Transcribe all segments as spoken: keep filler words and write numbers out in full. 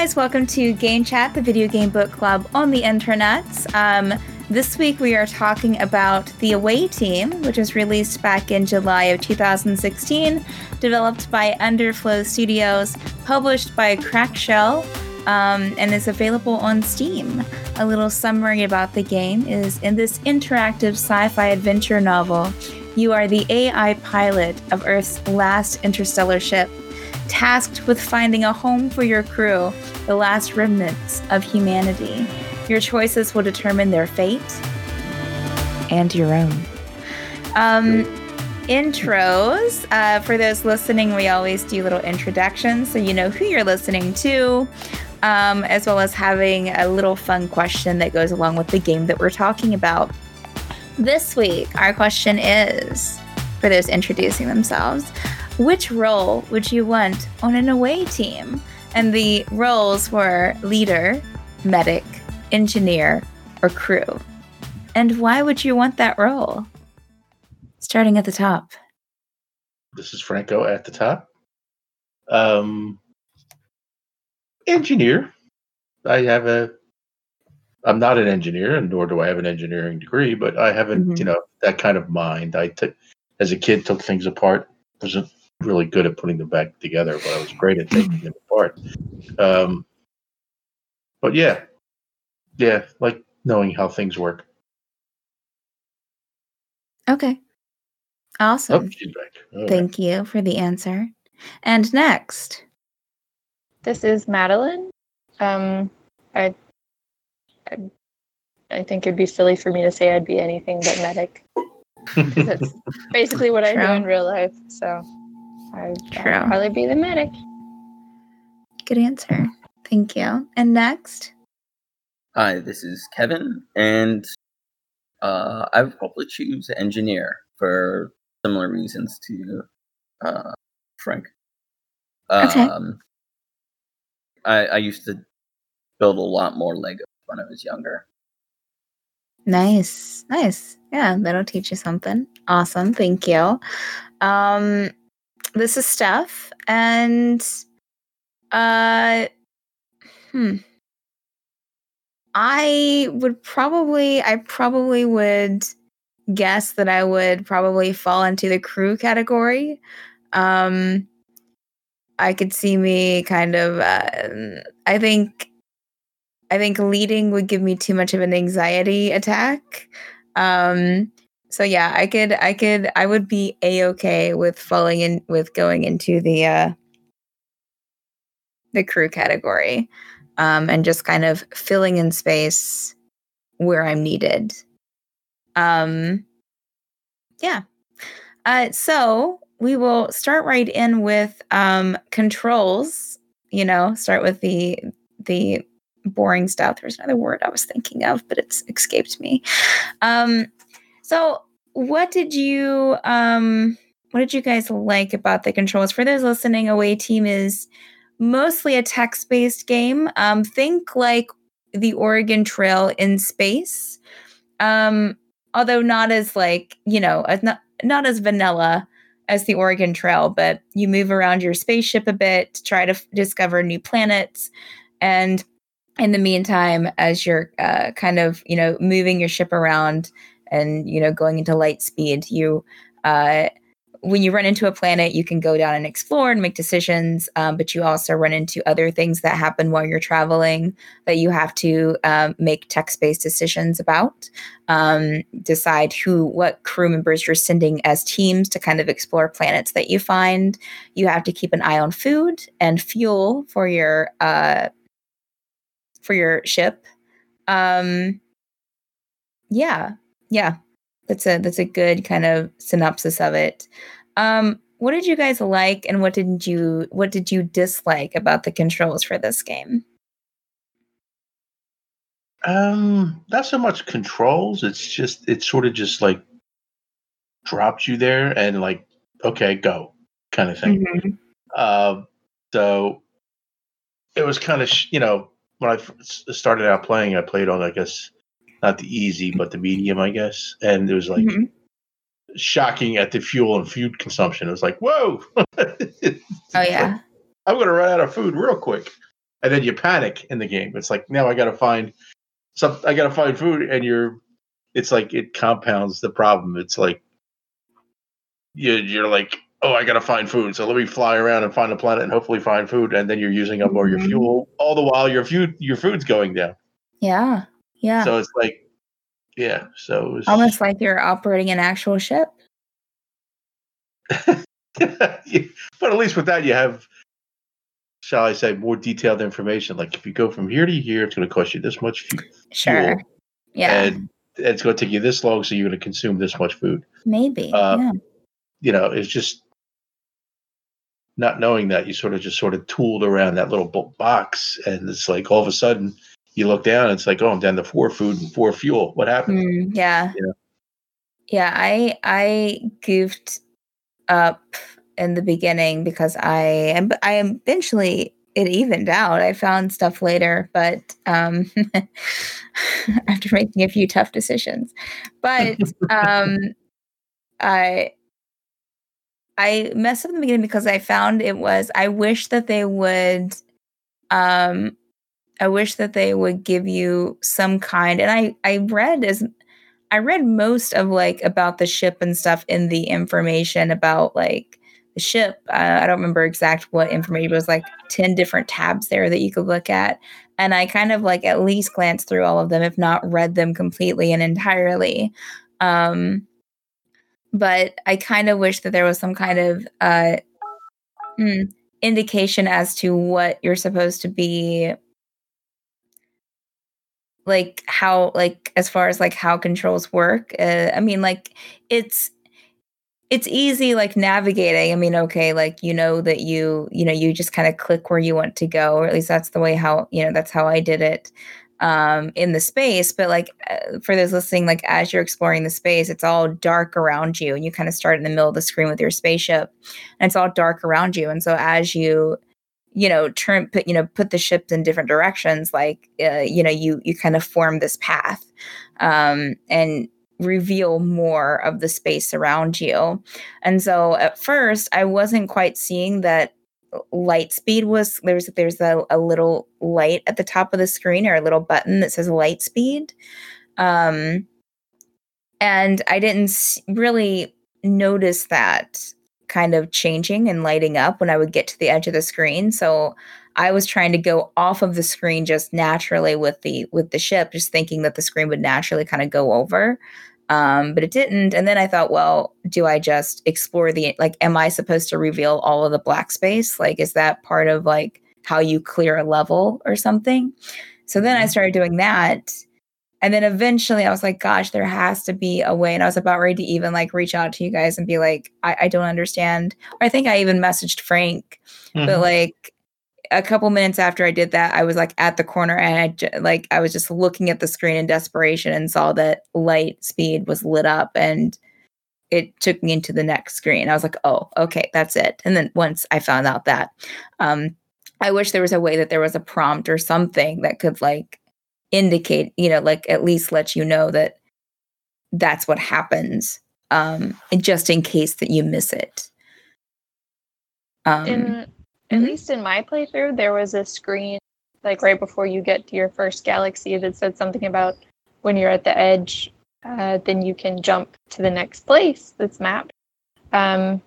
guys, welcome to Game Chat, the video game book club on the internet. Um, this week we are talking about The Away Team, which was released back in July of two thousand sixteen, developed by Underflow Studios, published by Crackshell, um, and is available on Steam. A little summary about the game is, in this interactive sci-fi adventure novel, you are the A I pilot of Earth's last interstellar ship, tasked with finding a home for your crew, the last remnants of humanity. Your choices will determine their fate and your own. Um, intros. Uh, for those listening, we always do little introductions so you know who you're listening to, um, as well as having a little fun question that goes along with the game that we're talking about. This week, our question is, for those introducing themselves, which role would you want on an away team? And the roles were leader, medic, engineer, or crew. And why would you want that role? Starting at the top. This is Franco at the top. Um, engineer. I have a. I'm not an engineer, and nor do I have an engineering degree, but I haven't, mm-hmm. you know, that kind of mind. I, t- as a kid, took things apart. Wasn't really good at putting them back together, but I was great at taking them apart. Um, but yeah, yeah, like knowing how things work. Okay. Awesome. Oh, she's back. All Thank right. you for the answer. And next. This is Madeline. Um, I, I, I think it'd be silly for me to say I'd be anything but medic. That's basically what I True. do in real life, so I'd, I'd probably be the medic. Good answer. Thank you. And next? Hi, this is Kevin, and uh, I would probably choose engineer for similar reasons to uh, Frank. Okay. Um, I, I used to build a lot more Lego when I was younger. Nice. Nice. Yeah, that'll teach you something. Awesome. Thank you. Um, this is Steph, and uh, hmm. I would probably, I probably would guess that I would probably fall into the crew category. Um, I could see me kind of, uh, I think, I think leading would give me too much of an anxiety attack. Um, so yeah, I could, I could, I would be a-okay with falling in, with going into the, uh, the crew category, um, and just kind of filling in space where I'm needed. Um, yeah. Uh, so we will start right in with, um, controls, you know, start with the, the, boring stuff. There's another word I was thinking of, but it's escaped me. Um, so what did you, um, what did you guys like about the controls? For those listening, Away Team is mostly a text-based game. Um, think like the Oregon Trail in space. Um, although not as like, you know, as not, not as vanilla as the Oregon Trail, but you move around your spaceship a bit to try to f- discover new planets. And in the meantime, as you're uh, kind of, you know, moving your ship around and, you know, going into light speed, you, uh, when you run into a planet, you can go down and explore and make decisions. Um, but you also run into other things that happen while you're traveling that you have to um, make text-based decisions about. Um, decide who, what crew members you're sending as teams to kind of explore planets that you find. You have to keep an eye on food and fuel for your, uh, for your ship. Um, yeah, yeah, that's a, that's a good kind of synopsis of it. Um, what did you guys like and what didn't you, what did you dislike about the controls for this game? Um, not so much controls. It's just, it sort of just like drops you there and like, okay, go kind of thing. Mm-hmm. Um, so it was kind of, sh- you know, when I f- started out playing, I played on, I guess, not the easy, but the medium, I guess. And it was like Mm-hmm. shocking at the fuel and food consumption. It was like, whoa. Oh, yeah. Like, I'm going to run out of food real quick. and then you panic in the game. It's like now I got to find some. I got to find food, and you're. It's like it compounds the problem. It's like you you're like, oh, I got to find food, so let me fly around and find a planet and hopefully find food, and then you're using up all your Mhm. fuel. All the while your food your food's going down. Yeah. Yeah. So it's like, yeah. So it was, almost like you're operating an actual ship. Yeah, but at least with that, you have, shall I say, more detailed information. Like if you go from here to here, it's going to cost you this much fu- Sure. fuel, Yeah. and it's going to take you this long, so you're going to consume this much food. Maybe. Uh, yeah. You know, it's just not knowing that you sort of just sort of tooled around that little bo- box, and it's like all of a sudden you look down, and it's like, oh, I'm down to four food and four fuel. What happened? Mm, yeah. You know? Yeah. I I goofed up in the beginning because I am I eventually it evened out. I found stuff later, but um after making a few tough decisions. But um I I messed up in the beginning because I found it was I wish that they would um I wish that they would give you some kind, and I I read as I read most of like about the ship and stuff in the information about like the ship. Uh, I don't remember exact what information. It was like ten different tabs there that you could look at. And I kind of like at least glanced through all of them, if not read them completely and entirely. Um, but I kind of wish that there was some kind of uh, hmm, indication as to what you're supposed to be like how like as far as like how controls work. uh, I mean like it's it's easy like navigating. I mean, okay, like you know that you you know you just kind of click where you want to go, or at least that's the way how you know that's how I did it um in the space. But like uh, for those listening, like as you're exploring the space, it's all dark around you, and you kind of start in the middle of the screen with your spaceship, and it's all dark around you. And so as you you know turn put you know put the ships in different directions, like uh, you know you you kind of form this path um and reveal more of the space around you. And so at first I wasn't quite seeing that light speed was there's there's a, a little light at the top of the screen, or a little button that says light speed, um and I didn't s- really notice that kind of changing and lighting up when I would get to the edge of the screen. So I was trying to go off of the screen just naturally with the with the ship, just thinking that the screen would naturally kind of go over. Um, but it didn't. And then I thought, well, do I just explore the like am I supposed to reveal all of the black space? Like, is that part of like how you clear a level or something? So then I started doing that. And then eventually I was like, gosh, there has to be a way. And I was about ready to even like reach out to you guys and be like, I, I don't understand. Or I think I even messaged Frank. Mhm. But like a couple minutes after I did that, I was like at the corner, and I j- like I was just looking at the screen in desperation and saw that light speed was lit up, and it took me into the next screen. I was like, oh, okay, that's it. And then once I found out that, um, I wish there was a way that there was a prompt or something that could like indicate, you know, like at least let you know that that's what happens, um, and just in case that you miss it. Um, in at mhm. least in my playthrough, there was a screen like right before you get to your first galaxy that said something about when you're at the edge, uh, then you can jump to the next place that's mapped. Um,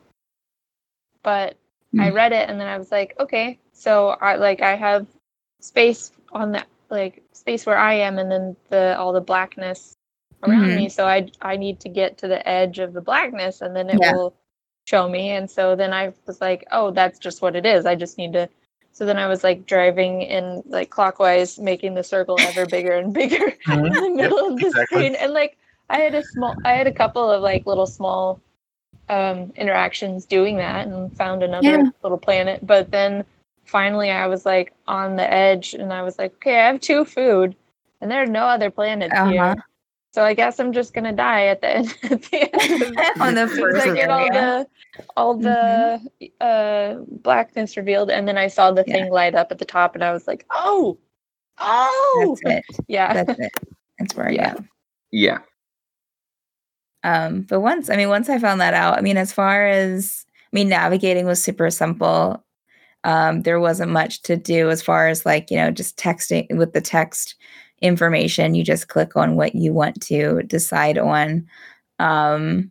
but I Mm. read it and then I was like, okay, so I like I have space on that like space where I am, and then the all the blackness around Mhm. me. So I I need to get to the edge of the blackness, and then it Yeah. will show me. And so then I was like, oh, that's just what it is. I just need to. So then I was like driving in like clockwise, making the circle ever bigger and bigger Mhm. in the Yep, middle of the exactly. screen. And like I had a small, I had a couple of like little small um, interactions doing that, and found another Yeah. little planet. But then finally, I was like on the edge, and I was like, okay, I have two food, and there are no other planets Uh-huh. here. So I guess I'm just gonna die at the end. At the end of On the as soon as first I get all area. the all the uh, blackness revealed, and then I saw the Yeah. thing light up at the top, and I was like, oh, oh, That's it. yeah, That's it. That's where I Yeah. go. Yeah. Um, but once, I mean, once I found that out, I mean, as far as, I mean, navigating was super simple. Um, there wasn't much to do as far as like, you know, just texting with the text information. You just click on what you want to decide on. Um,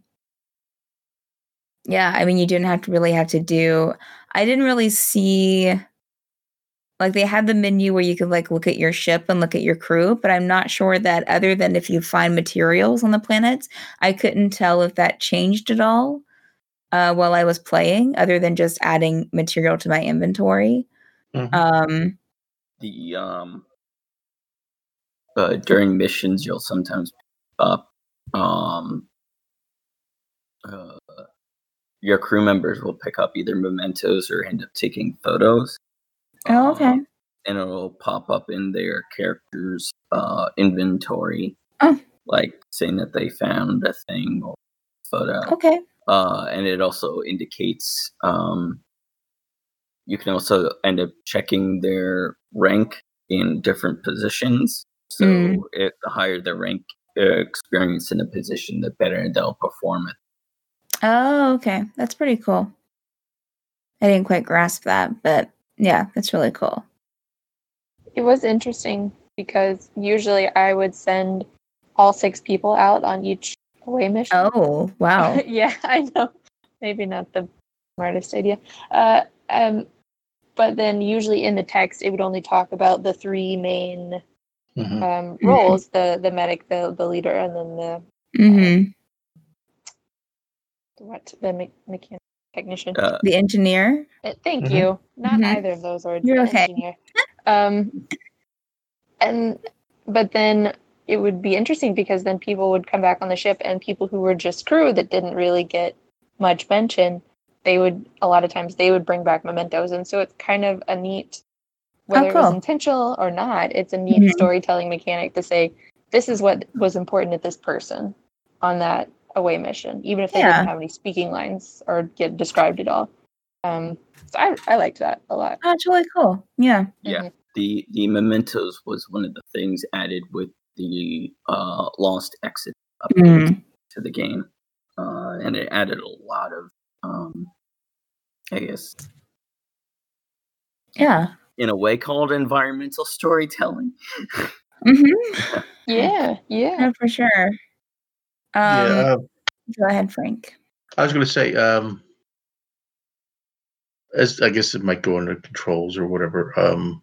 yeah, I mean, you didn't have to really have to do, I didn't really see, like they had the menu where you could like look at your ship and look at your crew, but I'm not sure that other than if you find materials on the planets, I couldn't tell if that changed at all uh, while I was playing, other than just adding material to my inventory. Mhm. Um, The um uh, during missions, you'll sometimes pick up um uh, your crew members will pick up either mementos or end up taking photos. oh, okay. Um, and it'll pop up in their character's uh, inventory, Oh. like saying that they found a thing or photo. Okay. Uh, and it also indicates um, you can also end up checking their rank in different positions. So Mm. it, the higher the rank uh, experience in a position, the better they'll perform it. Oh, okay. That's pretty cool. I didn't quite grasp that, but yeah, that's really cool. It was interesting because usually I would send all six people out on each away mission. Oh, wow. Yeah, I know. Maybe not the smartest idea. Uh, um, but then usually in the text, it would only talk about the three main Mhm. um, roles: the the medic, the the leader, and then the Mm-hmm. what the me- mechanic technician. Uh, The engineer. Uh, thank Mhm. you. Not Mhm. either of those words. You're the okay. Engineer. Um, and but then it would be interesting because then people would come back on the ship, and people who were just crew that didn't really get much mention, they would a lot of times they would bring back mementos, and so it's kind of a neat, whether Oh, it was cool. intentional or not, it's a neat Mhm. storytelling mechanic to say this is what was important to this person on that away mission, even if they Yeah. didn't have any speaking lines or get described at all. Um, so I I liked that a lot. Oh, it's really cool. Yeah. Yeah, Mhm. the the mementos was one of the things added with the uh, Lost Exit update Mm. to the game, uh, and it added a lot of, um, I guess, Yeah. in a way, called environmental storytelling. Mm-hmm. Yeah, yeah. No, for sure. Um, yeah, uh, go ahead, Frank. I was going to say, um, as I guess it might go under controls or whatever. Um,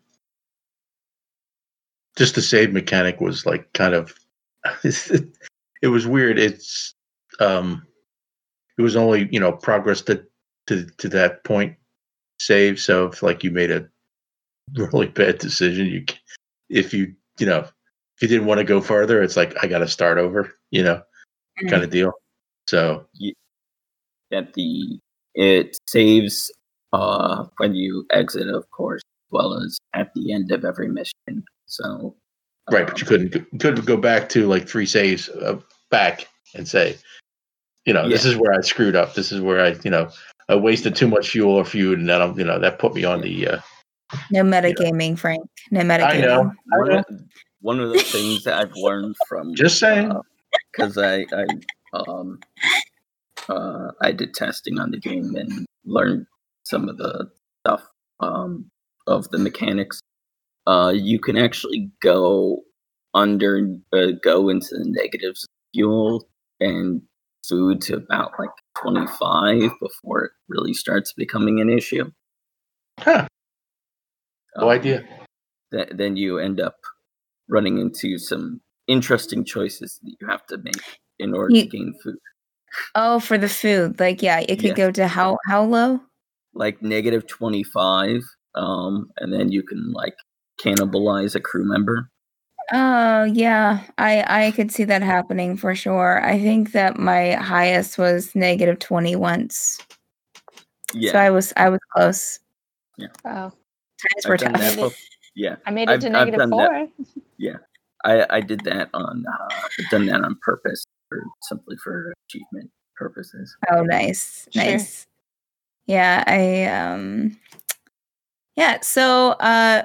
just the save mechanic was like kind of, it was weird. It's, um, it was only you know progress to to to that point save. So if like you made a really bad decision, you c- if you you know if you didn't want to go further, it's like I got to start over, you know, kind of deal. So That the it saves uh, when you exit, of course, as well as at the end of every mission. So right, but you um, couldn't you couldn't go back to like three saves uh, back and say, you know, this Yeah. is where I screwed up. This is where I, you know, I wasted too much fuel or food, and then I'm, you know, that put me on the. Uh, No metagaming, Frank. No metagaming. I know. I one know. of one of the things that I've learned from Just saying. because I I um uh I did testing on the game and learned some of the stuff um of the mechanics. Uh, you can actually go under uh, go into the negatives of fuel and food to about like twenty-five before it really starts becoming an issue. Huh. No Um, idea. Th- then you end up running into some interesting choices that you have to make in order You- to gain food. Oh, for the food. Like, yeah, it could Yes. go to how how low? Like negative twenty-five, um, and then you can like cannibalize a crew member. Oh, yeah. I I could see that happening for sure. I think that my highest was negative twenty once. Yeah. So I was I was close. Wow. Times I've were done tough. that bef- yeah. I made it I've- to I've negative done four. that. Yeah, I, I did that on uh, I've done that on purpose, for simply for achievement purposes. Oh, nice. Sure. Nice. Yeah, I um yeah, so uh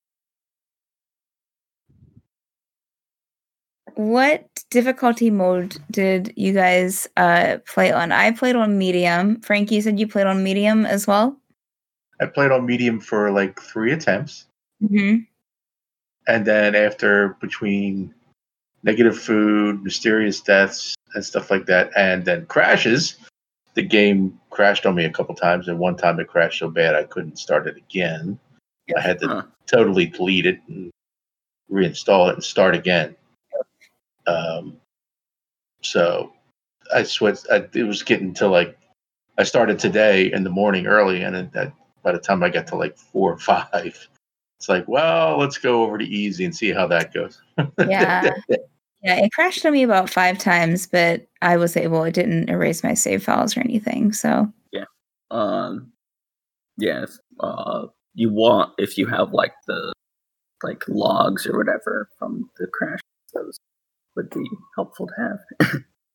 what difficulty mode did you guys uh play on? I played on medium. Frank, you said you played on medium as well? I played on medium for like three attempts. Mm-hmm. And then after between negative food, mysterious deaths, and stuff like that, and then crashes, the game crashed on me a couple times. And one time it crashed so bad I couldn't start it again. I had to Huh. totally delete it and reinstall it and start again. Um, so I switched. I, it was getting to like, I started today in the morning early, and then that, by the time I got to like four or five, it's like, well, let's go over to easy and see how that goes. Yeah. Yeah, it crashed on me about five times, but I was able, it didn't erase my save files or anything. So, Yeah. Um, yeah. If, uh, you want, if you have like the, like logs or whatever from the crash, those would be helpful to have.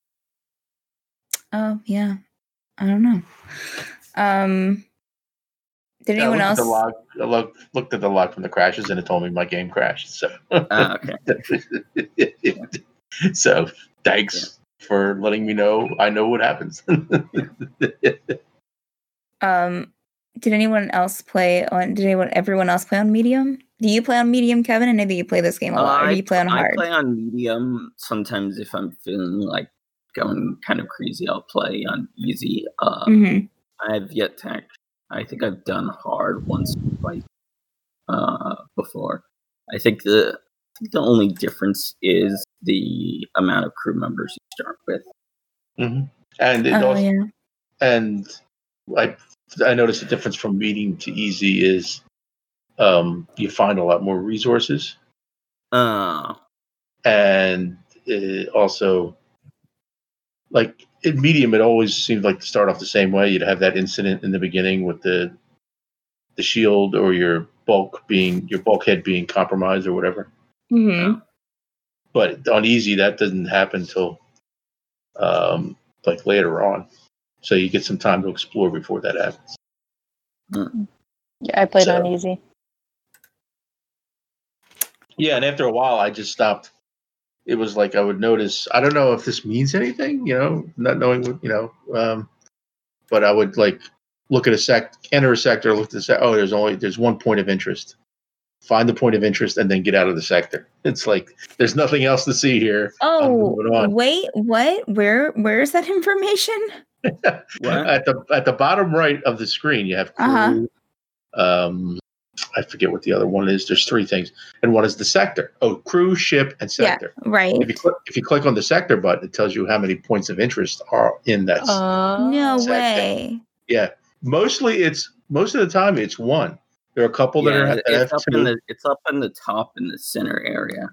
oh, yeah. I don't know. Um, did Yeah, I anyone looked else? At the log, I looked, looked at the log from the crashes, and it told me my game crashed. So, Ah, okay. so thanks yeah. for letting me know. I know what happens. um, did anyone else play on? Did anyone, everyone else play on medium? Do you play on medium, Kevin? And maybe you play this game a lot, uh, or do you play on hard? I play on medium. Sometimes if I'm feeling like going kind of crazy, I'll play on easy. Um, mm-hmm. I've yet to. I think I've done hard once or twice uh, before. I think the I think the only difference is the amount of crew members you start with. Mm-hmm. And it oh, also, yeah. and I I noticed the difference from medium to easy is um, you find a lot more resources. Uh, and it also, like in medium, it always seemed like to start off the same way. You'd have that incident in the beginning with the the shield or your bulk being your bulkhead being compromised or whatever. Mm-hmm. But on easy, that doesn't happen until um, like later on. So you get some time to explore before that happens. Mm. Yeah, I played so, on easy. Yeah, and after a while, I just stopped. It was like I would notice. I don't know if this means anything, you know, not knowing what, you know. Um, but I would like look at a sect, enter a sector, look at the sec- oh, there's only there's one point of interest. Find the point of interest and then get out of the sector. It's like there's nothing else to see here. Oh, wait, what? Where where is that information? at the at the bottom right of the screen, you have crew. Uh-huh. Um, I forget what the other one is. There's three things, and one is the sector. Oh, crew, ship, and sector. Yeah, right. If you click, if you click on the sector button, it tells you how many points of interest are in that. Uh, no sector. way. Yeah, mostly it's most of the time it's one. There are a couple yeah, that are. That it's up two. in the it's up in the top in the center area.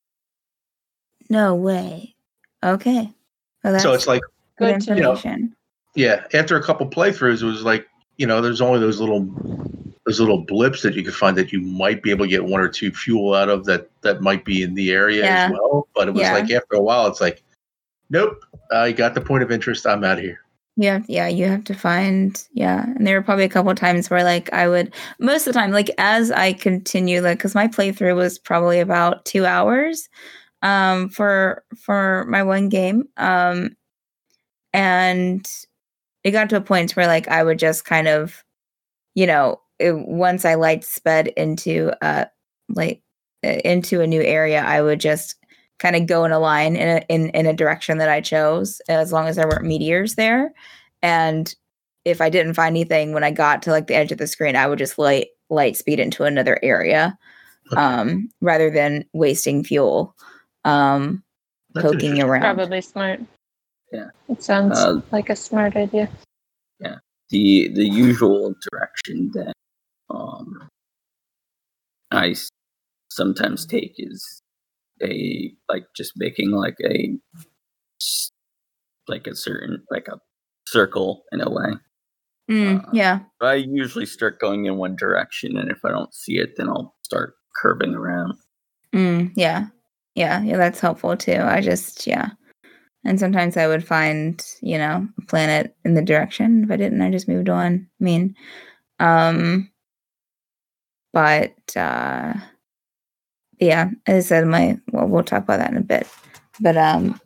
No way. Okay. Well, so it's like good information. You know, yeah, after a couple playthroughs, it was like, you know, there's only those little those little blips that you could find that you might be able to get one or two fuel out of that that might be in the area yeah. as well. But it was yeah. like after a while, it's like, nope, I got the point of interest. I'm out of here. Yeah, yeah, you have to find, yeah. And there were probably a couple of times where, like, I would, most of the time, like, as I continue, like, because my playthrough was probably about two hours um, for for my one game. Um, and it got to a point where, like, I would just kind of, you know, it, once I light sped into, uh, like, into a new area, I would just kind of go in a line in a, in, in a direction that I chose, as long as there weren't meteors there. And if I didn't find anything when I got to like the edge of the screen, I would just light light speed into another area, okay. um, rather than wasting fuel, um, poking around. Probably smart. Yeah, it sounds uh, like a smart idea. Yeah, the the usual direction that um, I sometimes take is a like just making like a like a certain like a circle in a way. Mm, uh, yeah. I usually start going in one direction, and if I don't see it, then I'll start curving around. Mm, yeah, yeah, yeah. That's helpful too. I just yeah, and sometimes I would find you know a planet in the direction. If I didn't, I just moved on. I mean, um, but. uh Yeah, as I said, my well, we'll talk about that in a bit. But um,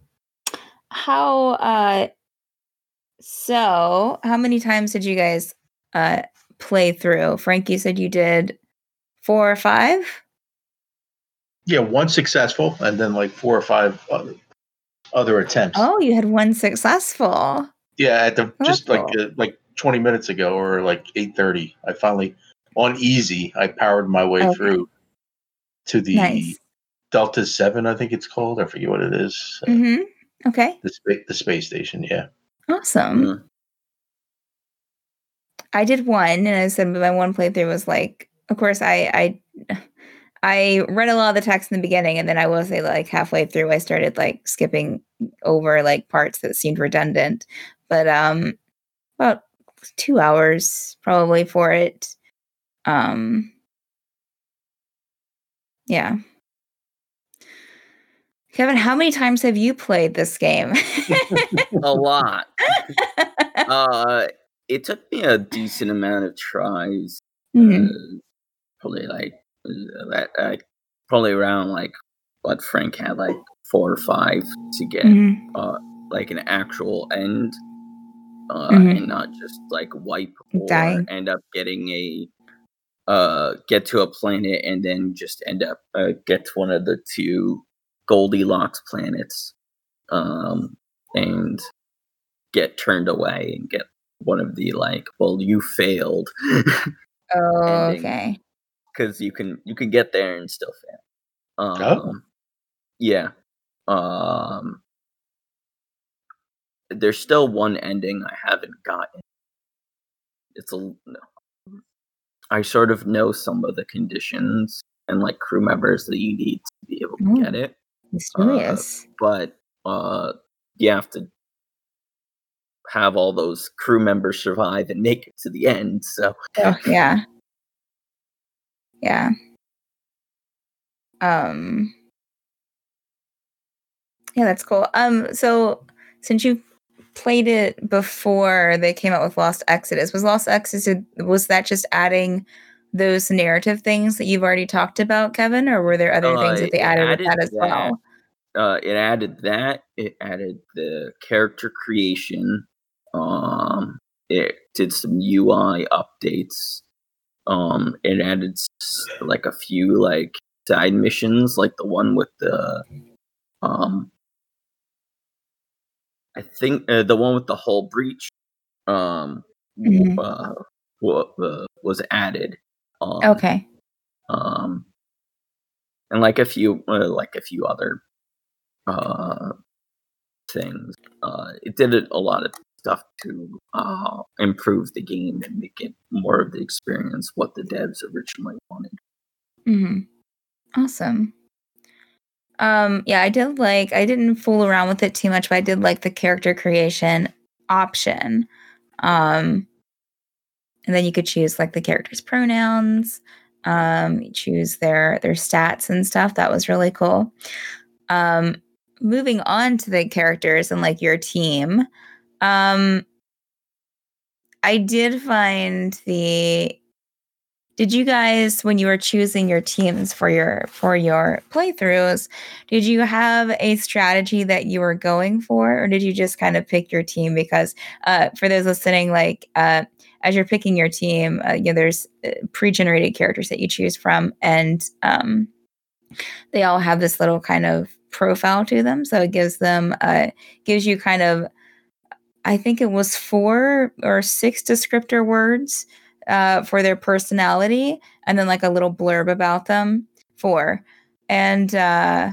how uh, so how many times did you guys uh playthrough. Frank, you said you did four or five? Yeah, one successful, and then like four or five other, other attempts. Oh, you had one successful. Yeah, at the Oh, just like cool. uh, like twenty minutes ago, or like eight thirty, I finally on easy. I powered my way Okay. through to the Nice. Delta Seven, I think it's called. I forget what it is. Uh, Mm-hmm. Okay. the spa- the space station. Yeah. Awesome. Mm. I did one, and I said my one playthrough was like, of course, I I I read a lot of the text in the beginning, and then I will say like halfway through, I started like skipping over like parts that seemed redundant. But um, about two hours probably for it. Um, yeah. Kevin, how many times have you played this game? A lot. uh, it took me a decent amount of tries. Mhm. Uh, probably like that. Uh, probably around like what Frank had, like four or five to get Mhm. uh like an actual end, uh, Mhm. and not just like wipe or Dying. end up getting a uh get to a planet and then just end up uh, get to one of the two Goldilocks planets, um, and get turned away and get one of the like, well, you failed. Oh, ending, okay. because you can you can get there and still fail. Um, Oh. yeah. Um, there's still one ending I haven't gotten. It's a no. I sort of know some of the conditions and like crew members that you need to be able to Ooh, get it. Uh, mysterious. but uh, you have to have all those crew members survive and make it to the end. So Oh, yeah. Yeah. Um. Yeah, that's cool. Um. So since you played it before they came out with Lost Exodus, was Lost Exodus was that just adding those narrative things that you've already talked about, Kevin, or were there other uh, things that they it added with added that as that. well? Uh, it added that. It added the character creation. Um, it did some U I updates. Um, it added s- like a few like side missions, like the one with the um, I think uh, the one with the hull breach. Um, w- Mhm. uh, w- uh, was added. Um, Okay. um, and like a few, uh, like a few other uh things. Uh, it did a lot of stuff to uh, improve the game and make it more of the experience what the devs originally wanted. Hmm. Awesome. Um, yeah, I did like I didn't fool around with it too much, but I did like the character creation option. Um, and then you could choose like the character's pronouns, um, you choose their their stats and stuff. That was really cool. Um, moving on to the characters and like your team. Um, I did find the Did you guys, when you were choosing your teams for your for your playthroughs, did you have a strategy that you were going for, or did you just kind of pick your team? Because uh, for those listening, like uh, as you're picking your team, uh, you know, there's uh, pre-generated characters that you choose from, and um, they all have this little kind of profile to them, so it gives them uh, gives you kind of I think it was four or six descriptor words uh, for their personality, and then like a little blurb about them. Four, and uh,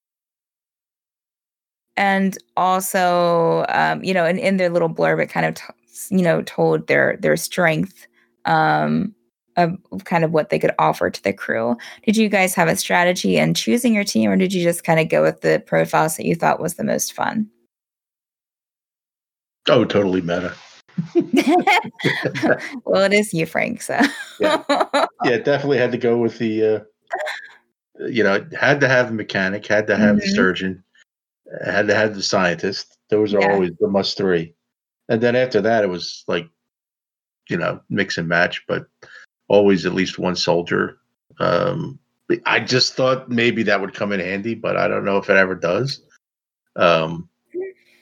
and also, um, you know, in, in their little blurb, it kind of t- you know told their their strength, um, of kind of what they could offer to the crew. Did you guys have a strategy in choosing your team, or did you just kind of go with the profiles that you thought was the most fun? Oh, totally meta. Well, it is you, Frank. So Yeah. Yeah, definitely had to go with the, uh, you know, had to have the mechanic, had to have the Mhm. surgeon, had to have the scientist. Those are Yeah. always the must three. And then after that, it was like, you know, mix and match, but always at least one soldier. Um, I just thought maybe that would come in handy, but I don't know if it ever does. Um,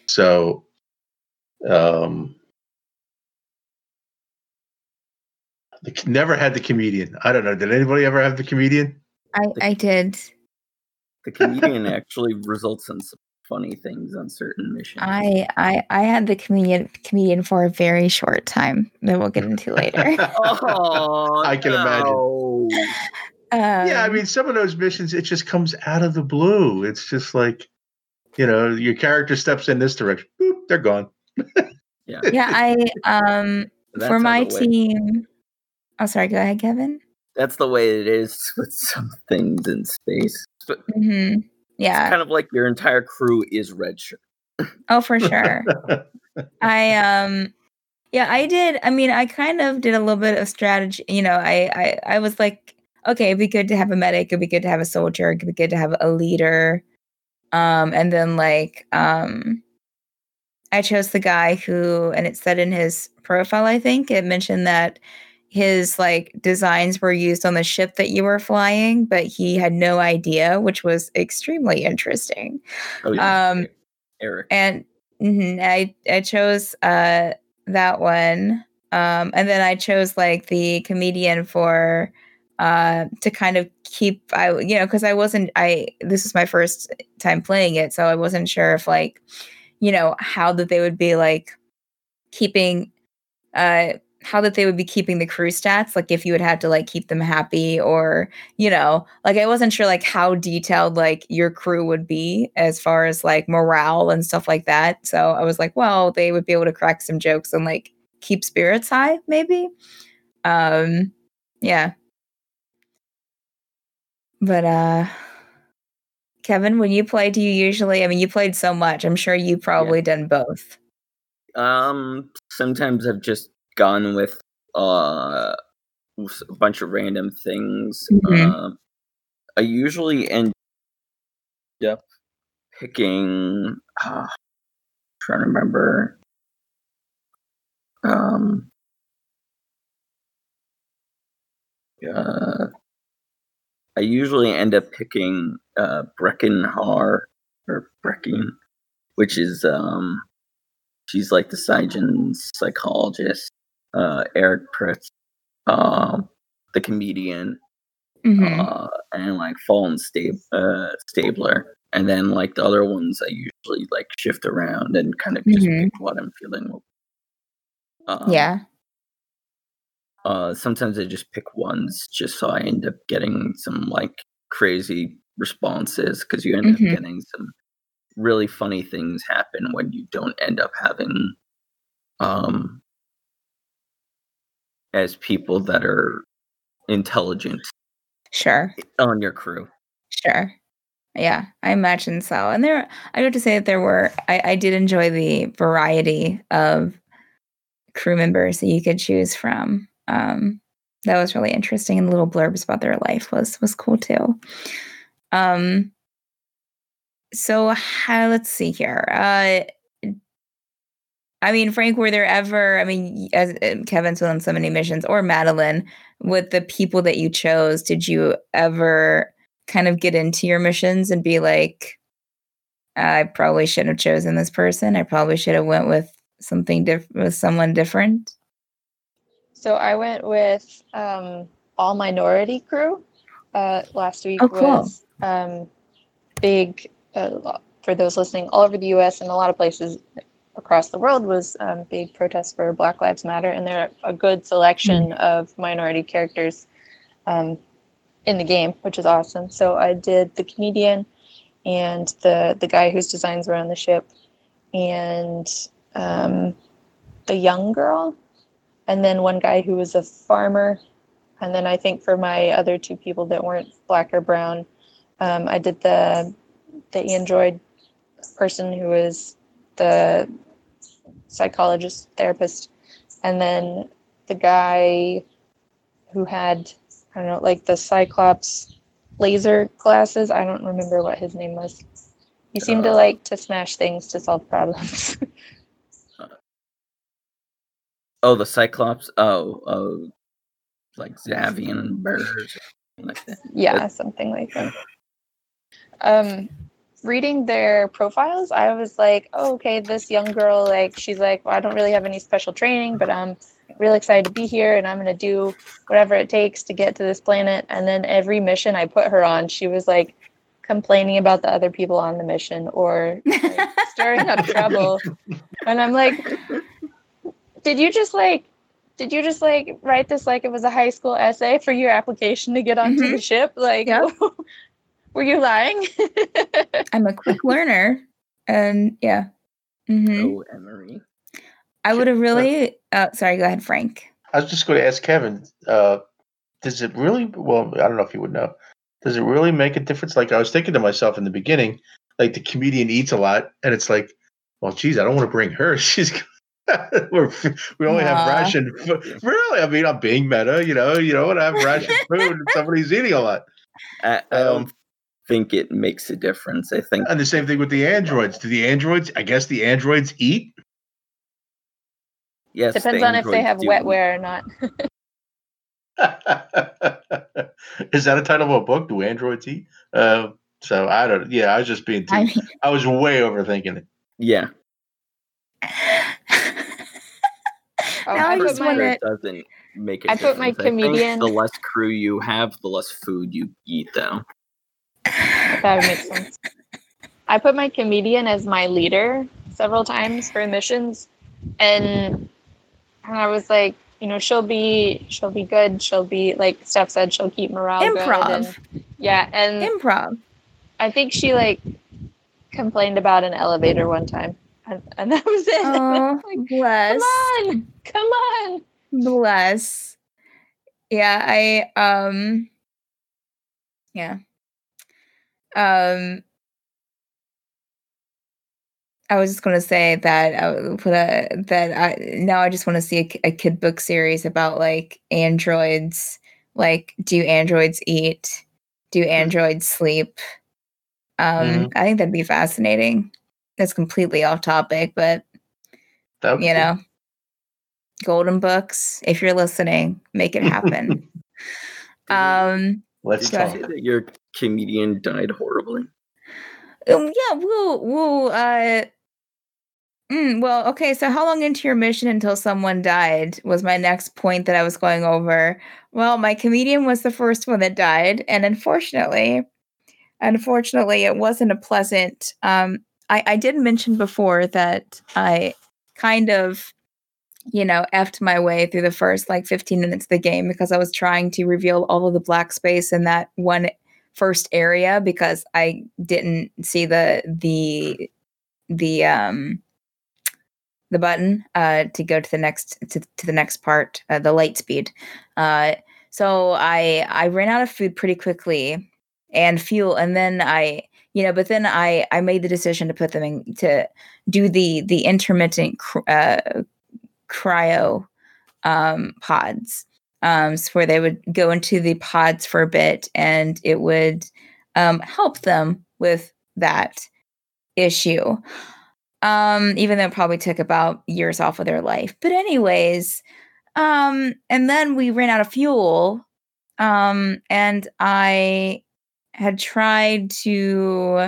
so, um, The, never had the comedian. I don't know. Did anybody ever have the comedian? I, I did. The comedian actually results in some funny things on certain missions. I I I had the comedian comedian for a very short time that we'll get into later. Oh, I can no. imagine. Um, Yeah, I mean, some of those missions, it just comes out of the blue. It's just like, you know, your character steps in this direction, boop, they're gone. Yeah. yeah, I um That's for how my the way- team. Oh, sorry. Go ahead, Kevin. That's the way it is with some things in space. But Mm-hmm. Yeah. it's kind of like your entire crew is red shirt. Oh, for sure. I um yeah, I did. I mean, I kind of did a little bit of strategy. You know, I I I was like, okay, it'd be good to have a medic, it'd be good to have a soldier, it'd be good to have a leader. Um, and then like um I chose the guy who, and it said in his profile, I think it mentioned that his like designs were used on the ship that you were flying, but he had no idea, which was extremely interesting. Oh yeah, Um, Eric. and mhm, I I chose uh that one, um, and then I chose like the comedian for uh to kind of keep I you know because I wasn't I this is my first time playing it, so I wasn't sure if like you know how that they would be like keeping uh how that they would be keeping the crew stats, like if you would have to like keep them happy or you know like I wasn't sure like how detailed like your crew would be as far as like morale and stuff like that. So I was like, well, they would be able to crack some jokes and like keep spirits high maybe. Um yeah. But uh Kevin, when you play, do you usually, I mean, you played so much, I'm sure you probably yeah. done both. Um sometimes I've just gone with uh a bunch of random things. Mm-hmm. Uh, I usually end up picking. Uh, trying to remember. Um. Uh, I usually end up picking uh, Breckenhar or Brecken, which is um, she's like the Cygin psychologist. Uh, Eric Pritz, um, the comedian. Mm-hmm. Uh, and like Fallen Stab- uh, Stabler, and then like the other ones I usually like shift around and kind of just mm-hmm. pick what I'm feeling. Um, yeah. Uh, sometimes I just pick ones just so I end up getting some like crazy responses because you end mm-hmm. up getting some really funny things happen when you don't end up having um as people that are intelligent. Sure. On your crew. Sure. Yeah, I imagine so. And there, I have to say that there were, I, I did enjoy the variety of crew members that you could choose from. Um, that was really interesting. And little blurbs about their life was, was cool too. Um, so how, let's see here. Uh, I mean, Frank, were there ever, I mean, as Kevin's been on so many missions, or Madeline, with the people that you chose, did you ever kind of get into your missions and be like, I probably shouldn't have chosen this person. I probably should have went with something different, with someone different? So I went with um, all minority crew. Uh, last week oh, cool. was um, big, uh, for those listening, all over the U S and a lot of places across the world was um, big protests for Black Lives Matter, and there are a good selection mm. of minority characters um, in the game, which is awesome. So I did the comedian and the the guy whose designs were on the ship, and um, the young girl, and then one guy who was a farmer, and then I think for my other two people that weren't black or brown, um, I did the the android person who was the psychologist therapist, and then the guy who had, I don't know, like the Cyclops laser glasses. I don't remember what his name was. He seemed uh, to like to smash things to solve problems. oh, the Cyclops. Oh, oh, like Xavian Bird or something like that. Yeah, but, something like that. Um, reading their profiles, I was like, oh, okay, this young girl, like, she's like, well, I don't really have any special training, but um, really excited to be here, and I'm going to do whatever it takes to get to this planet. And then every mission I put her on, she was like complaining about the other people on the mission or like, stirring up trouble. And I'm like, did you just like, did you just like write this like it was a high school essay for your application to get onto Mm-hmm. the ship? Like, Yep. were you lying? I'm a quick learner. And yeah. Mm-hmm. Oh, Emery. I would have really, uh, sorry, go ahead, Frank. I was just going to ask Kevin, uh, does it really, well, I don't know if you would know, does it really make a difference? Like I was thinking to myself in the beginning, like the comedian eats a lot, and it's like, well, geez, I don't want to bring her. She's we're, we only have Aw. ration. Really, I mean, I'm being meta, you know. You know, and I have ration food, and somebody's eating a lot. I, I don't Um, think it makes a difference. I think and the same thing with the androids. Do the androids? I guess the androids eat. yes. Depends the on if they androids have do. wetware or not. Is that a title of a book? Do androids eat? Uh, so I don't. Yeah, I was just being too. I I, mean, was way overthinking it. Yeah. Oh, now I I put just my- want It to. doesn't make a I put my difference. I think comedian- the less crew you have, the less food you eat, though. That would make sense. I put my comedian as my leader several times for missions, and and I was like, you know, she'll be she'll be good. She'll be like Steph said, she'll keep morale good. Improv. And, yeah, and Improv. I think she like complained about an elevator one time, and, and that was it. Oh, Like, bless. come on, come on. Bless. Yeah, I um yeah. Um I was just going to say that I would put a that I now I just want to see a, a kid book series about like androids. Like, do androids eat? Do androids sleep? Um, Mhm. I think that'd be fascinating. That's completely off topic, but That would be you cool. know, Golden Books. If you're listening, make it happen. um, Let's Did go you talk. say that your comedian died horribly? um, yeah, we'll we'll uh. Mm, well, okay, so how long into your mission until someone died was my next point that I was going over. Well, my comedian was the first one that died, and unfortunately, unfortunately, it wasn't a pleasant. Um, I, I did mention before that I kind of, you know, effed my way through the first like fifteen minutes of the game because I was trying to reveal all of the black space in that one first area because I didn't see the the the um the button uh, to go to the next to, to the next part, uh, the light speed. Uh, so I I ran out of food pretty quickly and fuel, and then I you know, but then I I made the decision to put them in to do the the intermittent cr- uh, cryo um, pods, um, so where they would go into the pods for a bit, and it would um, help them with that issue. Um, even though it probably took about years off of their life. But anyways, um, and then we ran out of fuel. Um, and I had tried to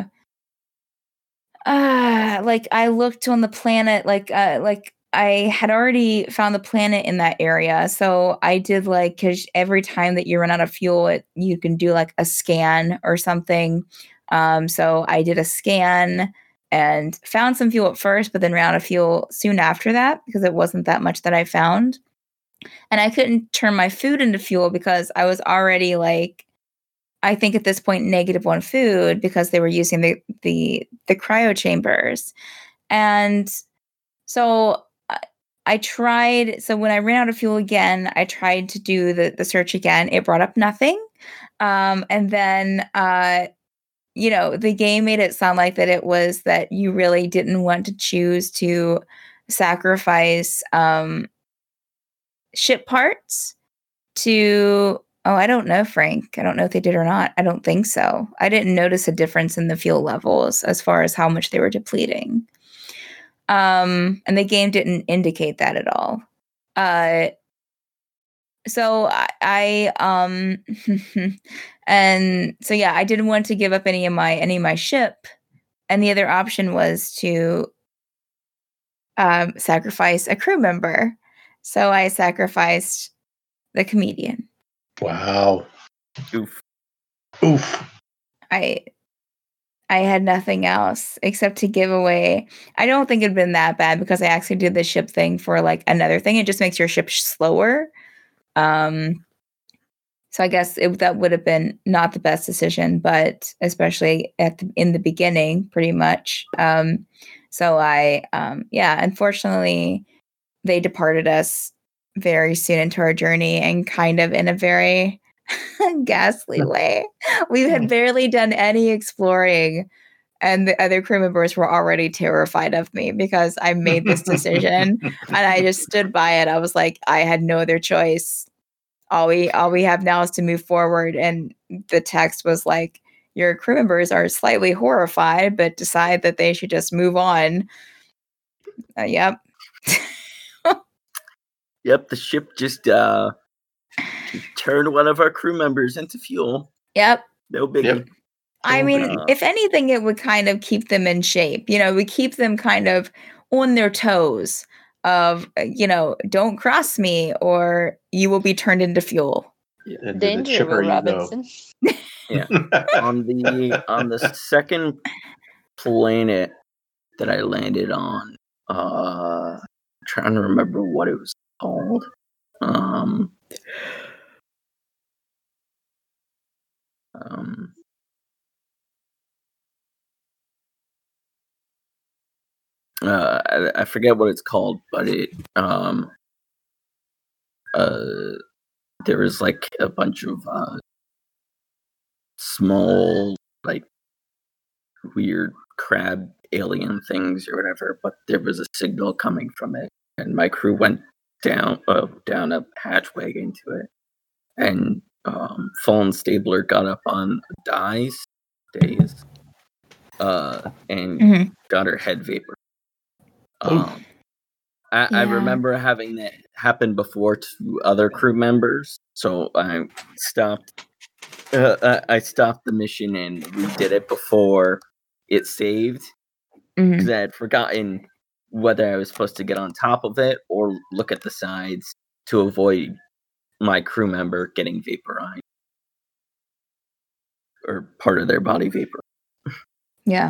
uh like I looked on the planet, like uh like I had already found the planet in that area. So I did like cause every time that you run out of fuel, it you can do like a scan or something. Um, so I did a scan and found some fuel at first, but then ran out of fuel soon after that because it wasn't that much that I found. And I couldn't turn my food into fuel because I was already like, I think at this point, negative one food because they were using the the the cryo chambers. And so I, I tried, so when I ran out of fuel again, I tried to do the, the search again. It brought up nothing. Um, and then uh you know, the game made it sound like that it was that you really didn't want to choose to sacrifice um, ship parts to. Oh, I don't know, Frank. I don't know if they did or not. I don't think so. I didn't notice a difference in the fuel levels as far as how much they were depleting. Um, and the game didn't indicate that at all. Uh, so I, I um and so yeah, I didn't want to give up any of my any of my ship, and the other option was to um sacrifice a crew member. So I sacrificed the comedian. Wow. Oof. Oof. I I had nothing else except to give away. I don't think it'd been that bad because I actually did the ship thing for like another thing. It just makes your ship slower. Um, so I guess it, that would have been not the best decision, but especially at the, in the beginning, pretty much. Um, so I, um, yeah, unfortunately, they departed us very soon into our journey and kind of in a very ghastly way. We had barely done any exploring, and the other crew members were already terrified of me because I made this decision and I just stood by it. I was like, I had no other choice. All we all we have now is to move forward. And the text was like, your crew members are slightly horrified, but decide that they should just move on. Uh, yep. Yep, the ship just uh turned one of our crew members into fuel. Yep. No biggie. Yep. I mean, Uh, if anything, it would kind of keep them in shape. You know, we keep them kind of on their toes of, uh, you know, don't cross me or you will be turned into fuel. And the Danger, chipper, Will you know. Robinson. Yeah. on the on the second planet that I landed on, uh, I'm trying to remember what it was called. Um, um, uh, I, I forget what it's called, but it um, uh, there was like a bunch of uh, small, like weird crab alien things or whatever, but there was a signal coming from it, and my crew went down uh, down a hatchway into it, and um, Fallen Stabler got up on Dai's days, uh, and Mhm. got her head vapor. Um, I, I Yeah. remember having that happen before to other crew members, so I stopped. Uh, I stopped the mission and redid it before it saved, Mhm. because I had forgotten whether I was supposed to get on top of it or look at the sides to avoid my crew member getting vaporized or part of their body vapor. Yeah.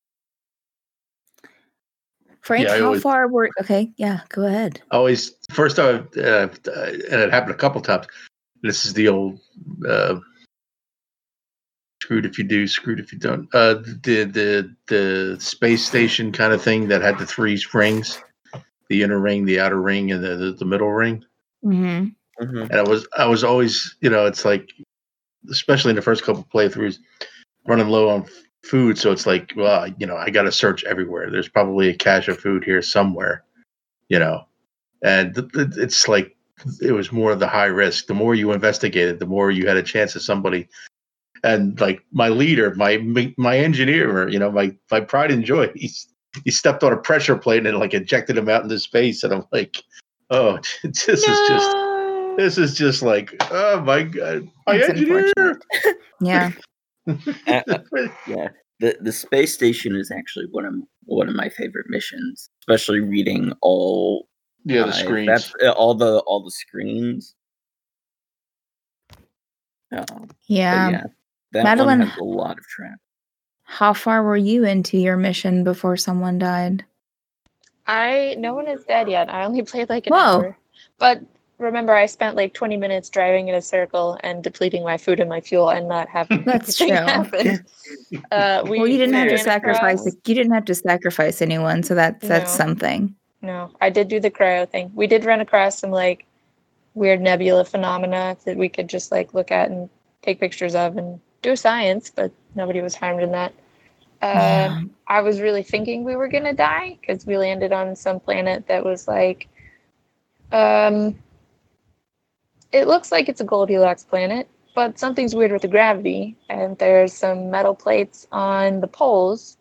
Frank, Yeah, I how always- far were okay? Yeah, go ahead. Always first time, uh, and it happened a couple times. This is the old uh, screwed if you do, screwed if you don't. Uh, the the the space station kind of thing that had the three rings, the inner ring, the outer ring, and the the, the middle ring. Mm-hmm. Mm-hmm. And I was I was always, you know, it's like, especially in the first couple playthroughs, running low on f- food. So it's like, well, you know, I got to search everywhere. There's probably a cache of food here somewhere, you know. And th- th- it's like, it was more of the high risk. The more you investigated, the more you had a chance of somebody. And like my leader, my my engineer, you know, my my pride and joy, he's he stepped on a pressure plate and like ejected him out into space. And I'm like, oh, this is just this is just like, oh my god, my That's engineer. unfortunate. Yeah. Uh, yeah, the the space station is actually one of one of my favorite missions, especially reading all Yeah, the uh, screens. That's uh, all the all the screens. Um, Yeah. but yeah, that Madeline- one has a lot of traps. How far were you into your mission before someone died? I no one is dead yet. I only played like an Whoa. hour. But remember, I spent like twenty minutes driving in a circle and depleting my food and my fuel and not having That's anything true. happen. Uh, we, well, you didn't we have to ran sacrifice. across- You didn't have to sacrifice anyone, so that's that's No. something. No, I did do the cryo thing. We did run across some like weird nebula phenomena that we could just like look at and take pictures of and do science, but nobody was harmed in that. Uh, Yeah. I was really thinking we were gonna die because we landed on some planet that was like, um, it looks like it's a Goldilocks planet, but something's weird with the gravity, and there's some metal plates on the poles.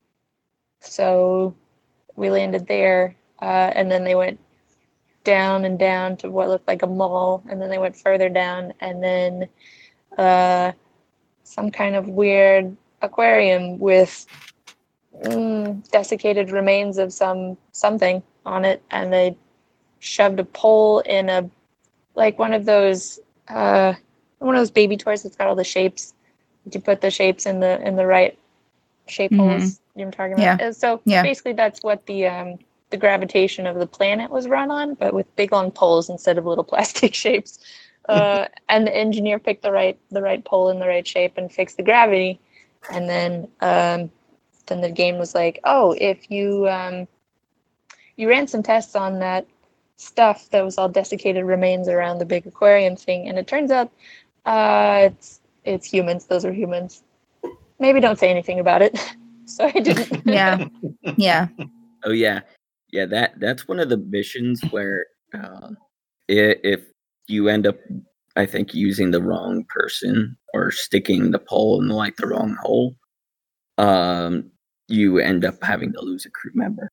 So we landed there, uh, and then they went down and down to what looked like a mall, and then they went further down, and then uh, some kind of weird aquarium with mm, desiccated remains of some something on it, and they shoved a pole in a like one of those uh, one of those baby toys that's got all the shapes. You put the shapes in the in the right shape Mhm. holes. You know what I'm talking about? Yeah. And so Yeah. basically, that's what the um, the gravitation of the planet was run on, but with big long poles instead of little plastic shapes. Uh, and the engineer picked the right the right pole in the right shape and fixed the gravity. And then um, then the game was like, oh, if you um, you ran some tests on that stuff that was all desiccated remains around the big aquarium thing, and it turns out uh, it's it's humans. Those are humans. Maybe don't say anything about it. So I didn't. Yeah. Yeah. Oh yeah, yeah. That that's one of the missions where uh, i- if you end up, I think, using the wrong person or sticking the pole in like the wrong hole, um, you end up having to lose a crew member.